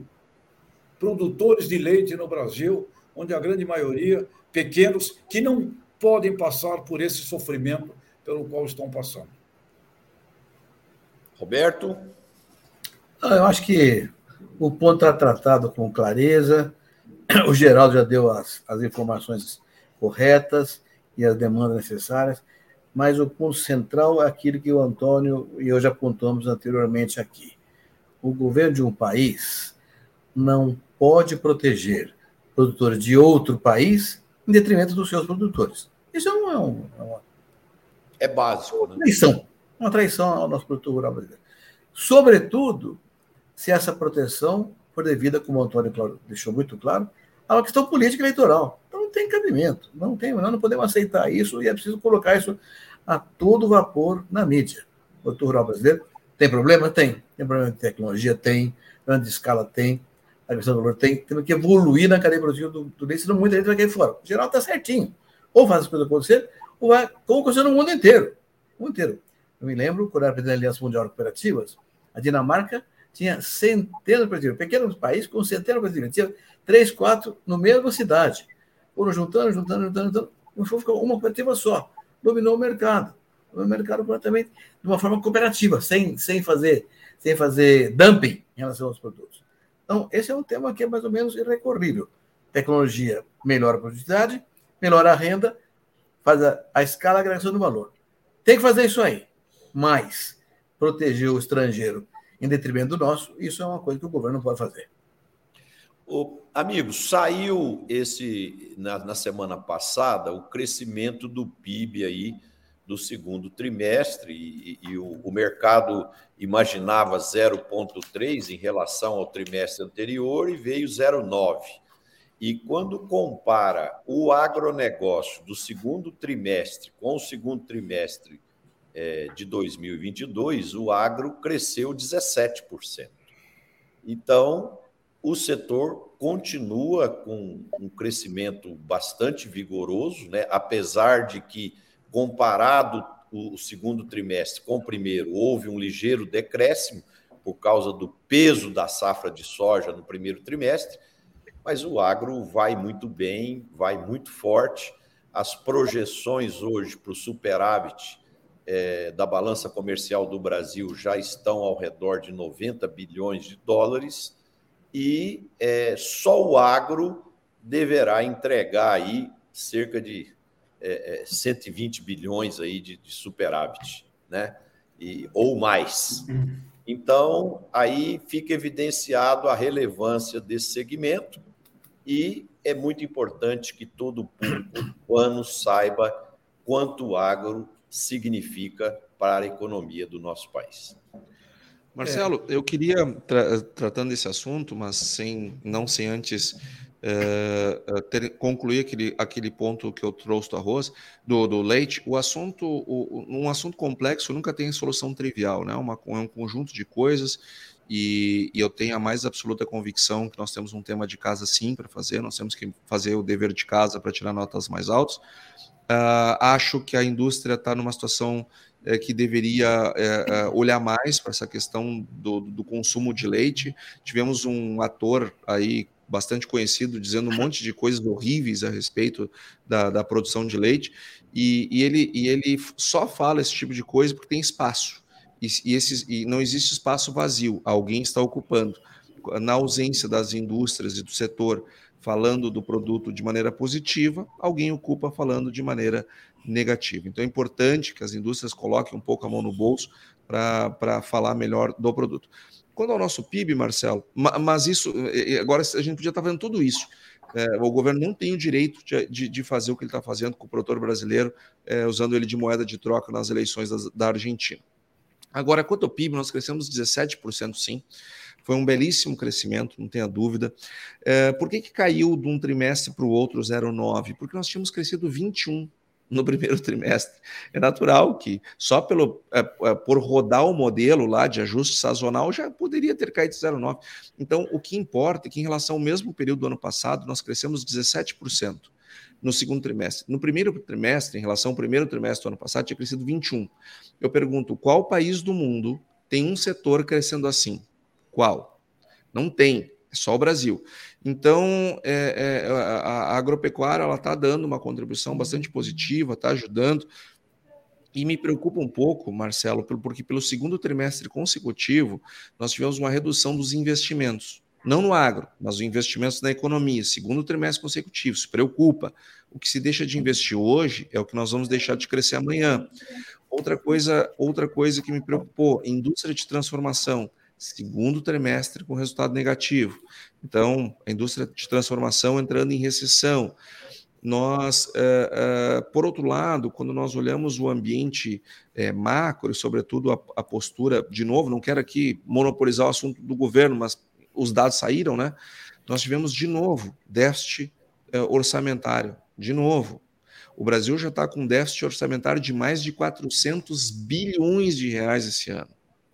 produtores de leite no Brasil, onde a grande maioria pequenos que não podem passar por esse sofrimento pelo qual estão passando. Roberto? Eu acho que o ponto está tratado com clareza, o Geraldo já deu as, as informações corretas e as demandas necessárias, mas o ponto central é aquilo que o Antônio e eu já apontamos anteriormente aqui. O governo de um país não pode proteger produtores de outro país em detrimento dos seus produtores. Isso é uma, é uma, é básico, uma traição, uma traição ao nosso produtor rural brasileiro. Sobretudo, se essa proteção for devida, como o Antônio deixou muito claro, a uma questão política eleitoral. Então não tem cabimento, não tem, nós não podemos aceitar isso e é preciso colocar isso a todo vapor na mídia. O produtor rural brasileiro tem problema? Tem. Tem problema de tecnologia? Tem. Problema de escala? Tem. A questão do valor? Tem. Temos que evoluir na cadeia produtiva do, do leite, senão muita gente vai cair fora. O geral está certinho. Ou faz as coisas acontecer, ou vai, como acontecer no mundo inteiro. O mundo inteiro. Eu me lembro, quando eu era presidente da Aliança Mundial de Cooperativas, a Dinamarca tinha centenas de cooperativas, pequenos países com centenas de cooperativas, tinha três, quatro no mesma cidade. Foram juntando, juntando, juntando, juntando, não foi ficar uma cooperativa só. Dominou o mercado. Dominou o mercado completamente de uma forma cooperativa, sem, sem, fazer, sem fazer dumping em relação aos produtos. Então, esse é um tema que é mais ou menos irrecorrível. Tecnologia melhora a produtividade, melhora a renda, faz a, a escala, a agregação do valor. Tem que fazer isso aí. Mas proteger o estrangeiro em detrimento do nosso, isso é uma coisa que o governo não pode fazer. Ô, amigo, saiu esse na, na semana passada o crescimento do P I B aí do segundo trimestre e, e o, o mercado imaginava zero vírgula três em relação ao trimestre anterior e veio zero vírgula nove. E quando compara o agronegócio do segundo trimestre com o segundo trimestre é, de dois mil e vinte e dois, o agro cresceu dezessete por cento. Então, o setor continua com um crescimento bastante vigoroso, né? Apesar de que, comparado o segundo trimestre com o primeiro, houve um ligeiro decréscimo por causa do peso da safra de soja no primeiro trimestre, mas o agro vai muito bem, vai muito forte. As projeções hoje para o superávit é, da balança comercial do Brasil já estão ao redor de noventa bilhões de dólares, e é, só o agro deverá entregar aí cerca de é, cento e vinte bilhões aí de, de superávit, né? E, ou mais. Então, aí fica evidenciado a relevância desse segmento e é muito importante que todo o público urbano saiba quanto o agro significa para a economia do nosso país. Marcelo, é. eu queria, tra tratando desse assunto, mas sem, não sem antes uh, ter, concluir aquele, aquele ponto que eu trouxe do arroz, do, do leite, o assunto, o, um assunto complexo nunca tem solução trivial, né? Uma, é um conjunto de coisas e, e eu tenho a mais absoluta convicção que nós temos um tema de casa sim para fazer, nós temos que fazer o dever de casa para tirar notas mais altas. Uh, acho que a indústria está numa situação é, que deveria é, olhar mais para essa questão do, do consumo de leite. Tivemos um ator aí bastante conhecido dizendo um monte de coisas horríveis a respeito da, da produção de leite e, e, ele, e ele só fala esse tipo de coisa porque tem espaço e, e, esses, e não existe espaço vazio, alguém está ocupando. Na ausência das indústrias e do setor falando do produto de maneira positiva, alguém ocupa falando de maneira negativa. Então é importante que as indústrias coloquem um pouco a mão no bolso para falar melhor do produto. Quanto ao nosso P I B, Marcelo, mas isso, agora a gente podia estar vendo tudo isso. É, o governo não tem o direito de, de, de fazer o que ele está fazendo com o produtor brasileiro, é, usando ele de moeda de troca nas eleições da, da Argentina. Agora, quanto ao P I B, nós crescemos dezessete por cento sim. Foi um belíssimo crescimento, não tenha dúvida. É, por que, que caiu de um trimestre para o outro zero vírgula nove? Porque nós tínhamos crescido vinte e um no primeiro trimestre. É natural que só pelo, é, é, por rodar o modelo lá de ajuste sazonal já poderia ter caído zero vírgula nove. Então, o que importa é que em relação ao mesmo período do ano passado, nós crescemos dezessete por cento no segundo trimestre. No primeiro trimestre, em relação ao primeiro trimestre do ano passado, tinha crescido vinte e um. Eu pergunto, qual país do mundo tem um setor crescendo assim? Qual? Não tem, é só o Brasil. Então, é, é, a, a agropecuária está dando uma contribuição bastante positiva, está ajudando. E me preocupa um pouco, Marcelo, porque pelo segundo trimestre consecutivo, nós tivemos uma redução dos investimentos. Não no agro, mas os investimentos na economia. Segundo trimestre consecutivo, isso preocupa. O que se deixa de investir hoje é o que nós vamos deixar de crescer amanhã. Outra coisa, outra coisa que me preocupou, indústria de transformação. Segundo trimestre com resultado negativo. Então, a indústria de transformação entrando em recessão. Nós, uh, uh, por outro lado, quando nós olhamos o ambiente uh, macro, e sobretudo a, a postura, de novo, não quero aqui monopolizar o assunto do governo, mas os dados saíram, né? Nós tivemos de novo déficit uh, orçamentário, de novo. O Brasil já está com um déficit orçamentário de mais de quatrocentos bilhões de reais esse ano.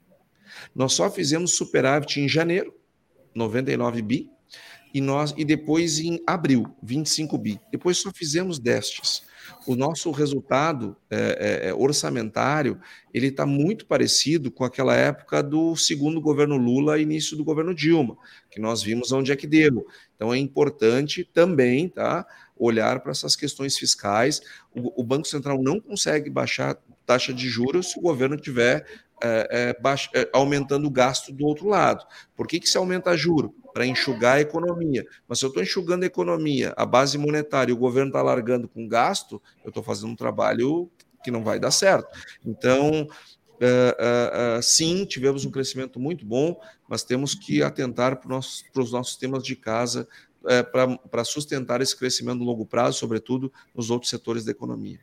Nós só fizemos superávit em janeiro, noventa e nove bi, e, nós, e depois em abril, vinte e cinco bi. Depois só fizemos déficits. O nosso resultado é, é, orçamentário ele está muito parecido com aquela época do segundo governo Lula e início do governo Dilma, que nós vimos onde é que deu. Então é importante também, tá, olhar para essas questões fiscais. O, o Banco Central não consegue baixar taxa de juros se o governo tiver É, é, baixa, é, aumentando o gasto do outro lado. Por que, que se aumenta juro? Para enxugar a economia. Mas se eu estou enxugando a economia, a base monetária e o governo está largando com gasto, eu estou fazendo um trabalho que não vai dar certo. Então, é, é, é, sim, tivemos um crescimento muito bom, mas temos que atentar para, nossos, para os nossos temas de casa é, para sustentar esse crescimento no longo prazo, sobretudo nos outros setores da economia.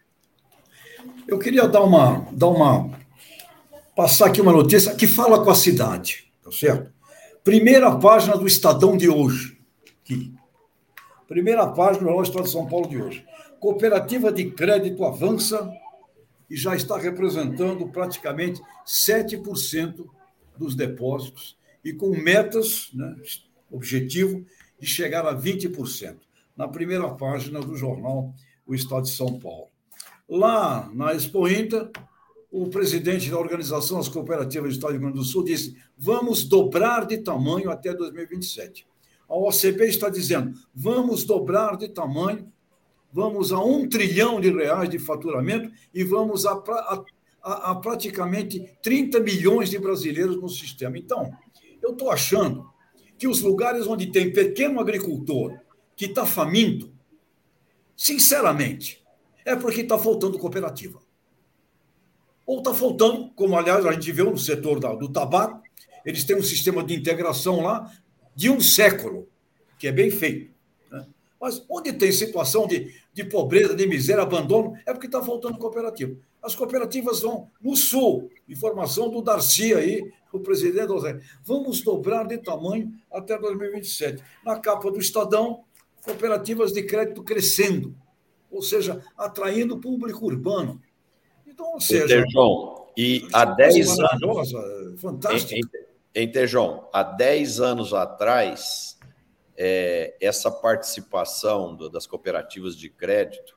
Eu queria dar uma... Dar uma... passar aqui uma notícia que fala com a cidade, tá certo? Primeira página do Estadão de hoje. Aqui. Primeira página do Estado de São Paulo de hoje. Cooperativa de crédito avança e já está representando praticamente sete por cento dos depósitos e com metas, né, objetivo de chegar a vinte por cento. Na primeira página do jornal O Estado de São Paulo. Lá na Expo Inter, o presidente da Organização das Cooperativas do Estado do Rio Grande do Sul disse: vamos dobrar de tamanho até dois mil e vinte e sete. A O C B está dizendo: vamos dobrar de tamanho, vamos a um trilhão de reais de faturamento e vamos a, a, a, a praticamente trinta milhões de brasileiros no sistema. Então, eu estou achando que os lugares onde tem pequeno agricultor que está faminto, sinceramente, é porque está faltando cooperativa. ou está faltando, como, aliás, a gente viu no setor da, do tabaco, eles têm um sistema de integração lá de um século, que é bem feito. Né? Mas onde tem situação de, de pobreza, de miséria, abandono, é porque está faltando cooperativa. As cooperativas vão no sul, informação do Darcy aí, o presidente, vamos dobrar de tamanho até dois mil e vinte e sete. Na capa do Estadão, cooperativas de crédito crescendo, ou seja, atraindo o público urbano. Então, ou seja... João, e há dez anos... Fantástico. Em Tejon, há dez anos atrás, é, essa participação do, das cooperativas de crédito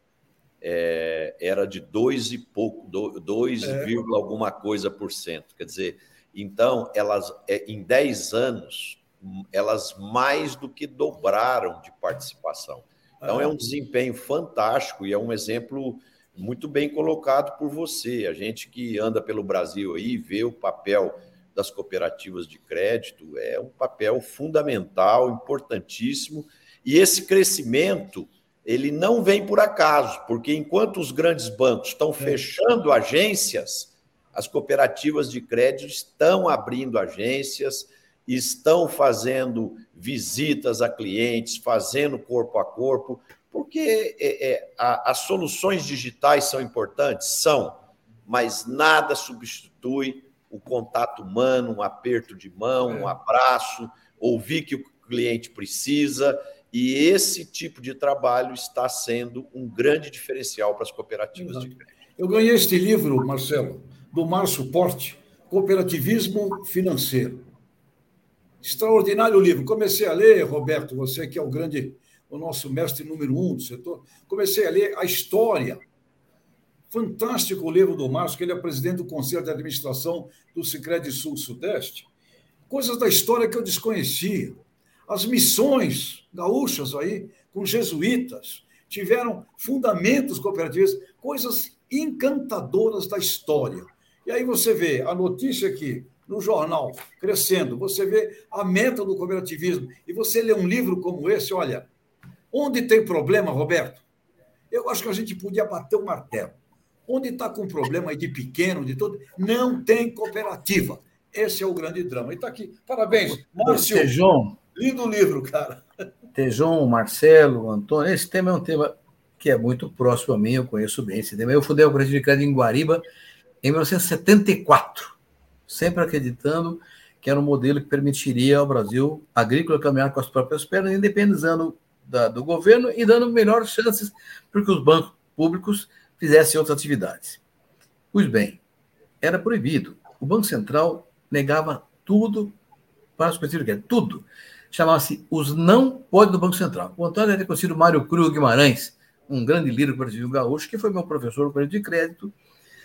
é, era de dois e pouco, dois, é. alguma coisa por cento. Quer dizer, então, elas, é, em dez anos, elas mais do que dobraram de participação. Então, é um desempenho fantástico e é um exemplo muito bem colocado por você. A gente que anda pelo Brasil aí, vê o papel das cooperativas de crédito, é um papel fundamental, importantíssimo, e esse crescimento, ele não vem por acaso, porque enquanto os grandes bancos estão fechando agências, as cooperativas de crédito estão abrindo agências, estão fazendo visitas a clientes, fazendo corpo a corpo, porque é, é, a, as soluções digitais são importantes? São, mas nada substitui o contato humano, um aperto de mão, um abraço, ouvir que o cliente precisa, e esse tipo de trabalho está sendo um grande diferencial para as cooperativas de crédito. Eu ganhei este livro, Marcelo, do Márcio Porte, Cooperativismo Financeiro. Extraordinário livro. Comecei a ler, Roberto, você que é o grande, o nosso mestre número um do setor, comecei a ler a história. Fantástico o livro do Márcio, que ele é presidente do Conselho de Administração do Sicredi Sul-Sudeste. Coisas da história que eu desconhecia. As missões gaúchas aí, com jesuítas, tiveram fundamentos cooperativos, coisas encantadoras da história. E aí você vê a notícia aqui no jornal crescendo, você vê a meta do cooperativismo, e você lê um livro como esse, olha, onde tem problema, Roberto? Eu acho que a gente podia bater o martelo. Onde está com problema de pequeno, de tudo, não tem cooperativa. Esse é o grande drama. E está aqui. Parabéns, Márcio. Tejon, lindo livro, cara. Tejon, Marcelo, Antônio, esse tema é um tema que é muito próximo a mim, eu conheço bem esse tema. Eu fundei a Cooperativa de Crédito em Guariba em mil novecentos e setenta e quatro, sempre acreditando que era um modelo que permitiria ao Brasil agrícola caminhar com as próprias pernas, independizando da, do governo e dando melhores chances para que os bancos públicos fizessem outras atividades. Pois bem, era proibido. O Banco Central negava tudo para as cooperativas de crédito, tudo. Chamava-se os não pode do Banco Central. O Antônio era conhecido Mário Cruz Guimarães, um grande líder cooperativo gaúcho, que foi meu professor no Cooperativa de Crédito.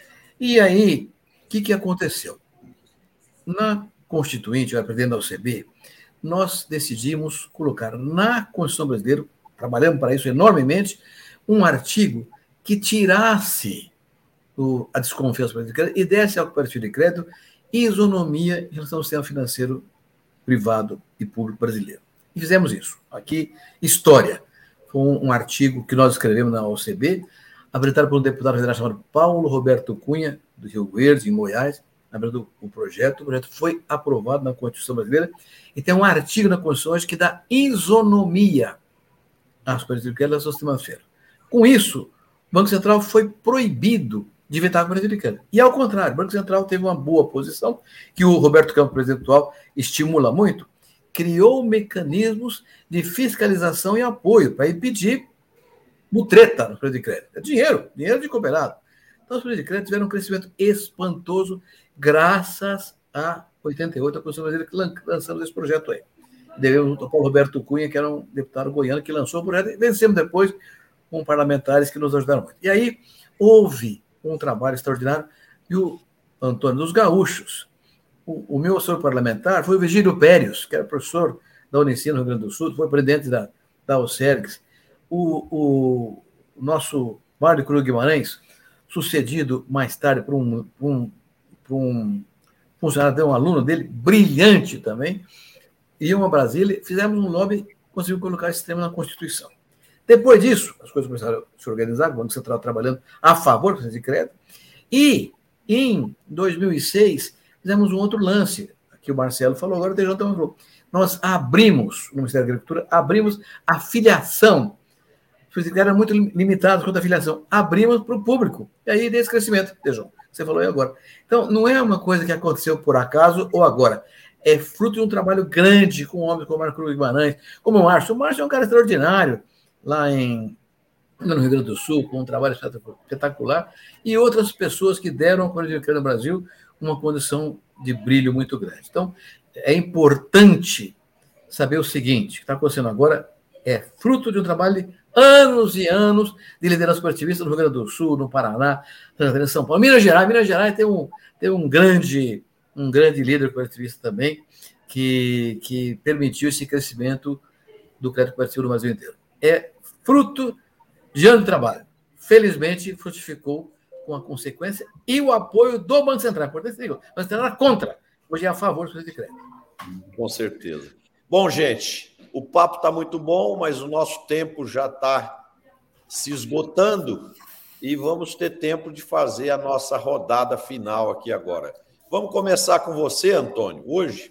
E aí, o que, que aconteceu? Na Constituinte, eu era presidente da O C B, nós decidimos colocar na Constituição brasileira, trabalhamos para isso enormemente, um artigo que tirasse o, a desconfiança do crédito e desse ao cooperativa de crédito isonomia em relação ao sistema financeiro privado e público brasileiro. E fizemos isso. Aqui, história. Foi um, um artigo que nós escrevemos na O C B, apresentado por um deputado federal chamado Paulo Roberto Cunha, do Rio Verde, em Goiás, abrindo o projeto. O projeto foi aprovado na Constituição brasileira e tem um artigo na Constituição que dá isonomia às cooperativas de crédito da sistema financeiro. Com isso, o Banco Central foi proibido de inventar a cooperativa de crédito. E, ao contrário, o Banco Central teve uma boa posição, que o Roberto Campos, presidente atual, estimula muito, criou mecanismos de fiscalização e apoio para impedir mutreta no crédito de crédito. É dinheiro, dinheiro de cooperado. Então, os créditos de crédito tiveram um crescimento espantoso graças a oitenta e oito, a Constituição brasileira, que lançamos esse projeto aí. Devemos ao Paulo Roberto Cunha, que era um deputado goiano, que lançou o projeto, e vencemos depois com parlamentares que nos ajudaram muito. E aí houve um trabalho extraordinário, e o Antônio dos Gaúchos, o, o meu assessor parlamentar foi o Virgílio Périos, que era professor da Unicino, no Rio Grande do Sul, foi presidente da, da O S E R G S, o, o, o nosso Mário Cruz Guimarães, sucedido mais tarde por um, um, por um funcionário, um aluno dele, brilhante também, iam a Brasília, fizemos um lobby, conseguimos colocar esse tema na Constituição. Depois disso, as coisas começaram a se organizar, o Banco Central trabalhando a favor do de crédito, e Em dois mil e seis, fizemos um outro lance, que o Marcelo falou, agora o Tejão também falou. Nós abrimos, no Ministério da Agricultura, abrimos a filiação. Os critérios eram muito limitados quanto à filiação. Abrimos para o público. E aí, desse crescimento, Tejão, você falou aí agora. Então, não é uma coisa que aconteceu por acaso ou agora. É fruto de um trabalho grande com homens como Marco Guimarães, como o Márcio. O Márcio é um cara extraordinário, lá em, no Rio Grande do Sul, com um trabalho espetacular, e outras pessoas que deram ao coletivo no Brasil uma condição de brilho muito grande. Então, é importante saber o seguinte, o que está acontecendo agora é fruto de um trabalho de anos e anos de liderança coletivista no Rio Grande do Sul, no Paraná, em São Paulo. Minas Gerais, Minas Gerais tem um, tem um, grande, um grande líder coletivista também, que, que permitiu esse crescimento do crédito coletivo no Brasil inteiro. É fruto de anos de trabalho. Felizmente, frutificou com a consequência e o apoio do Banco Central. Portanto, o Banco Central era contra, hoje é a favor do crédito de crédito. Com certeza. Bom, gente, o papo está muito bom, mas o nosso tempo já está se esgotando e vamos ter tempo de fazer a nossa rodada final aqui agora. Vamos começar com você, Antônio, hoje?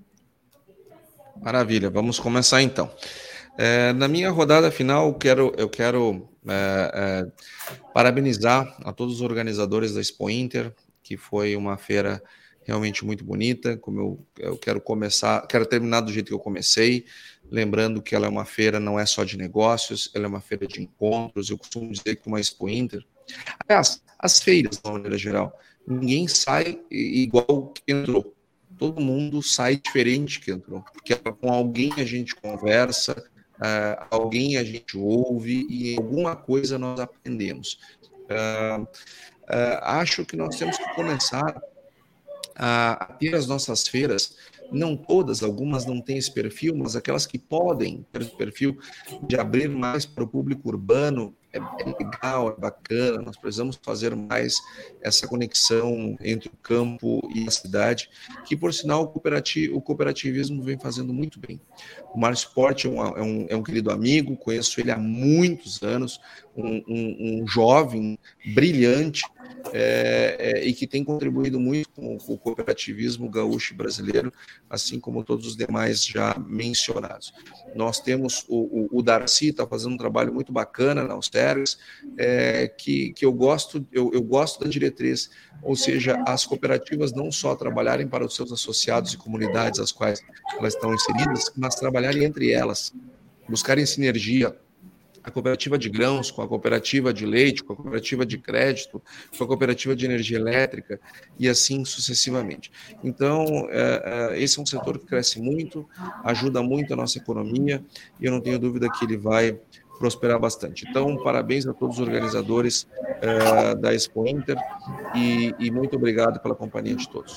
Maravilha, vamos começar então. É, na minha rodada final, eu quero, eu quero é, é, parabenizar a todos os organizadores da Expo Inter, que foi uma feira realmente muito bonita. Como eu, eu quero começar, quero terminar do jeito que eu comecei, lembrando que ela é uma feira, não é só de negócios, ela é uma feira de encontros. Eu costumo dizer que uma Expo Inter, aliás, as feiras, de uma maneira geral, ninguém sai igual que entrou. Todo mundo sai diferente que entrou, porque com alguém a gente conversa, uh, alguém a gente ouve e alguma coisa nós aprendemos. Uh, uh, acho que nós temos que começar a, a ter as nossas feiras, não todas, algumas não têm esse perfil, mas aquelas que podem ter esse perfil de abrir mais para o público urbano, é, é legal, é bacana, nós precisamos fazer mais essa conexão entre o campo e a cidade, que, por sinal, o, cooperativo, o cooperativismo vem fazendo muito bem. O Márcio Porte é um, é, um, é um querido amigo, conheço ele há muitos anos, um, um, um jovem brilhante, é, é, e que tem contribuído muito com, com o cooperativismo gaúcho brasileiro, assim como todos os demais já mencionados. Nós temos o, o, o Darcy, está fazendo um trabalho muito bacana na Austergs, é, que, que eu gosto, eu, eu gosto da diretriz, ou seja, as cooperativas não só trabalharem para os seus associados e comunidades às quais elas estão inseridas, mas trabalharem entre elas, buscarem sinergia, a cooperativa de grãos, com a cooperativa de leite, com a cooperativa de crédito, com a cooperativa de energia elétrica e assim sucessivamente. Então, é, é, esse é um setor que cresce muito, ajuda muito a nossa economia e eu não tenho dúvida que ele vai prosperar bastante. Então, parabéns a todos os organizadores é, da Expo Inter e, e muito obrigado pela companhia de todos.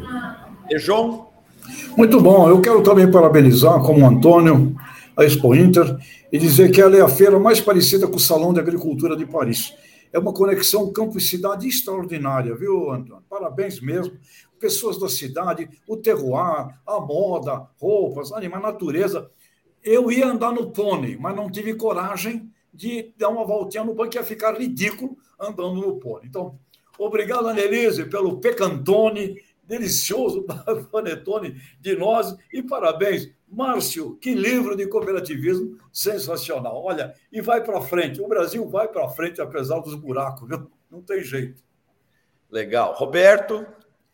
E João? Muito bom, eu quero também parabenizar, como o Antônio, a Expo Inter, e dizer que ela é a feira mais parecida com o Salão de Agricultura de Paris. É uma conexão campo e cidade extraordinária, viu, Antônio? Parabéns mesmo. Pessoas da cidade, o terroir, a moda, roupas, animais, natureza. Eu ia andar no pônei, mas não tive coragem de dar uma voltinha no banco, ia ficar ridículo andando no pônei. Então, obrigado, Annelise, pelo pecantone delicioso panetone de nozes e parabéns, Márcio, que livro de cooperativismo sensacional. Olha, e vai para frente, o Brasil vai para frente apesar dos buracos, viu? Não tem jeito. Legal. Roberto?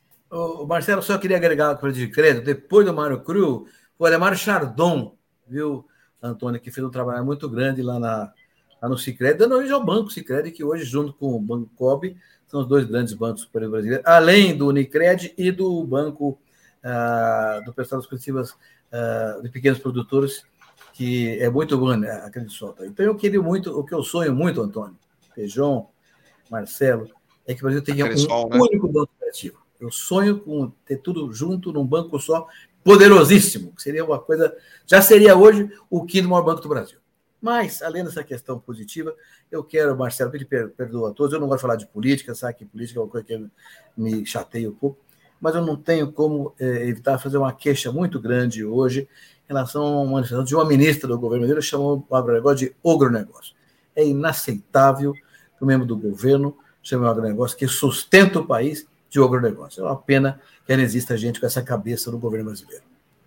O Marcelo, só queria agregar a coisa de crédito, depois do Mário Cru, o Ademar Chardon, viu, Antônio, que fez um trabalho muito grande lá, na, lá no Sicredi, dando origem ao Banco Sicredi, que hoje, junto com o Banco Cobe, são os dois grandes bancos superiores brasileiros, além do Unicred e do Banco ah, do Pessoal das Cooperativas ah, de Pequenos Produtores, que é muito bom, né, aquele solta. Então, eu queria muito, o que eu sonho muito, Antônio, Feijão, Marcelo, é que o Brasil tenha um sol, né? único banco cooperativo. Eu sonho com ter tudo junto num banco só, poderosíssimo, que seria uma coisa, já seria hoje o quinto maior banco do Brasil. Mas, além dessa questão positiva, eu quero, Marcelo, pedir perdoa a todos, eu não gosto de falar de política, sabe que política é uma coisa que me chateia um pouco, mas eu não tenho como é, evitar fazer uma queixa muito grande hoje em relação a uma manifestação de uma ministra do governo brasileiro, chamou o agronegócio de ogronegócio. É inaceitável que o membro do governo chama o agronegócio, que sustenta o país de agronegócio. É uma pena que ainda exista gente com essa cabeça no governo brasileiro.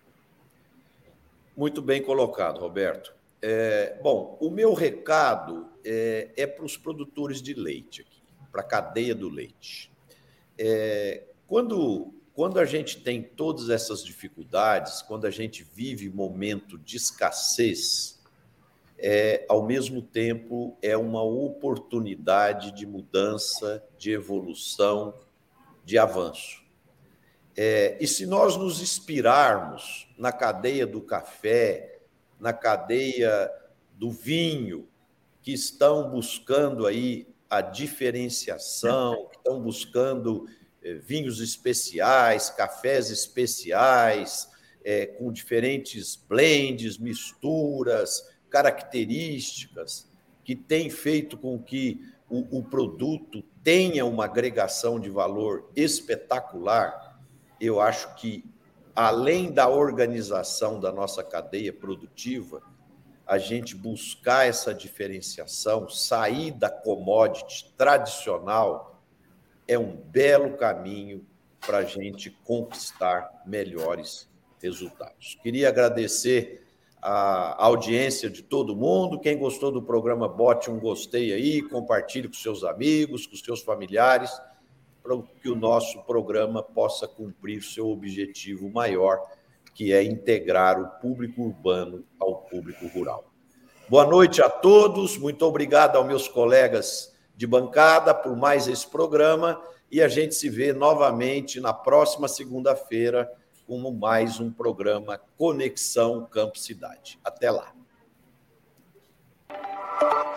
Muito bem colocado, Roberto. É, bom, o meu recado é, é para os produtores de leite aqui, para a cadeia do leite. É, quando, quando a gente tem todas essas dificuldades, quando a gente vive momento de escassez, é, ao mesmo tempo é uma oportunidade de mudança, de evolução, de avanço. É, e se nós nos inspirarmos na cadeia do café, na cadeia do vinho, que estão buscando aí a diferenciação, que estão buscando é, vinhos especiais, cafés especiais, é, com diferentes blends, misturas, características, que tem feito com que o, o produto tenha uma agregação de valor espetacular. Eu acho que, além da organização da nossa cadeia produtiva, a gente buscar essa diferenciação, sair da commodity tradicional, é um belo caminho para a gente conquistar melhores resultados. Queria agradecer a audiência de todo mundo. Quem gostou do programa, bote um gostei aí, compartilhe com seus amigos, com seus familiares, para que o nosso programa possa cumprir seu objetivo maior, que é integrar o público urbano ao público rural. Boa noite a todos, muito obrigado aos meus colegas de bancada por mais esse programa, e a gente se vê novamente na próxima segunda-feira com mais um programa Conexão Campo Cidade. Até lá.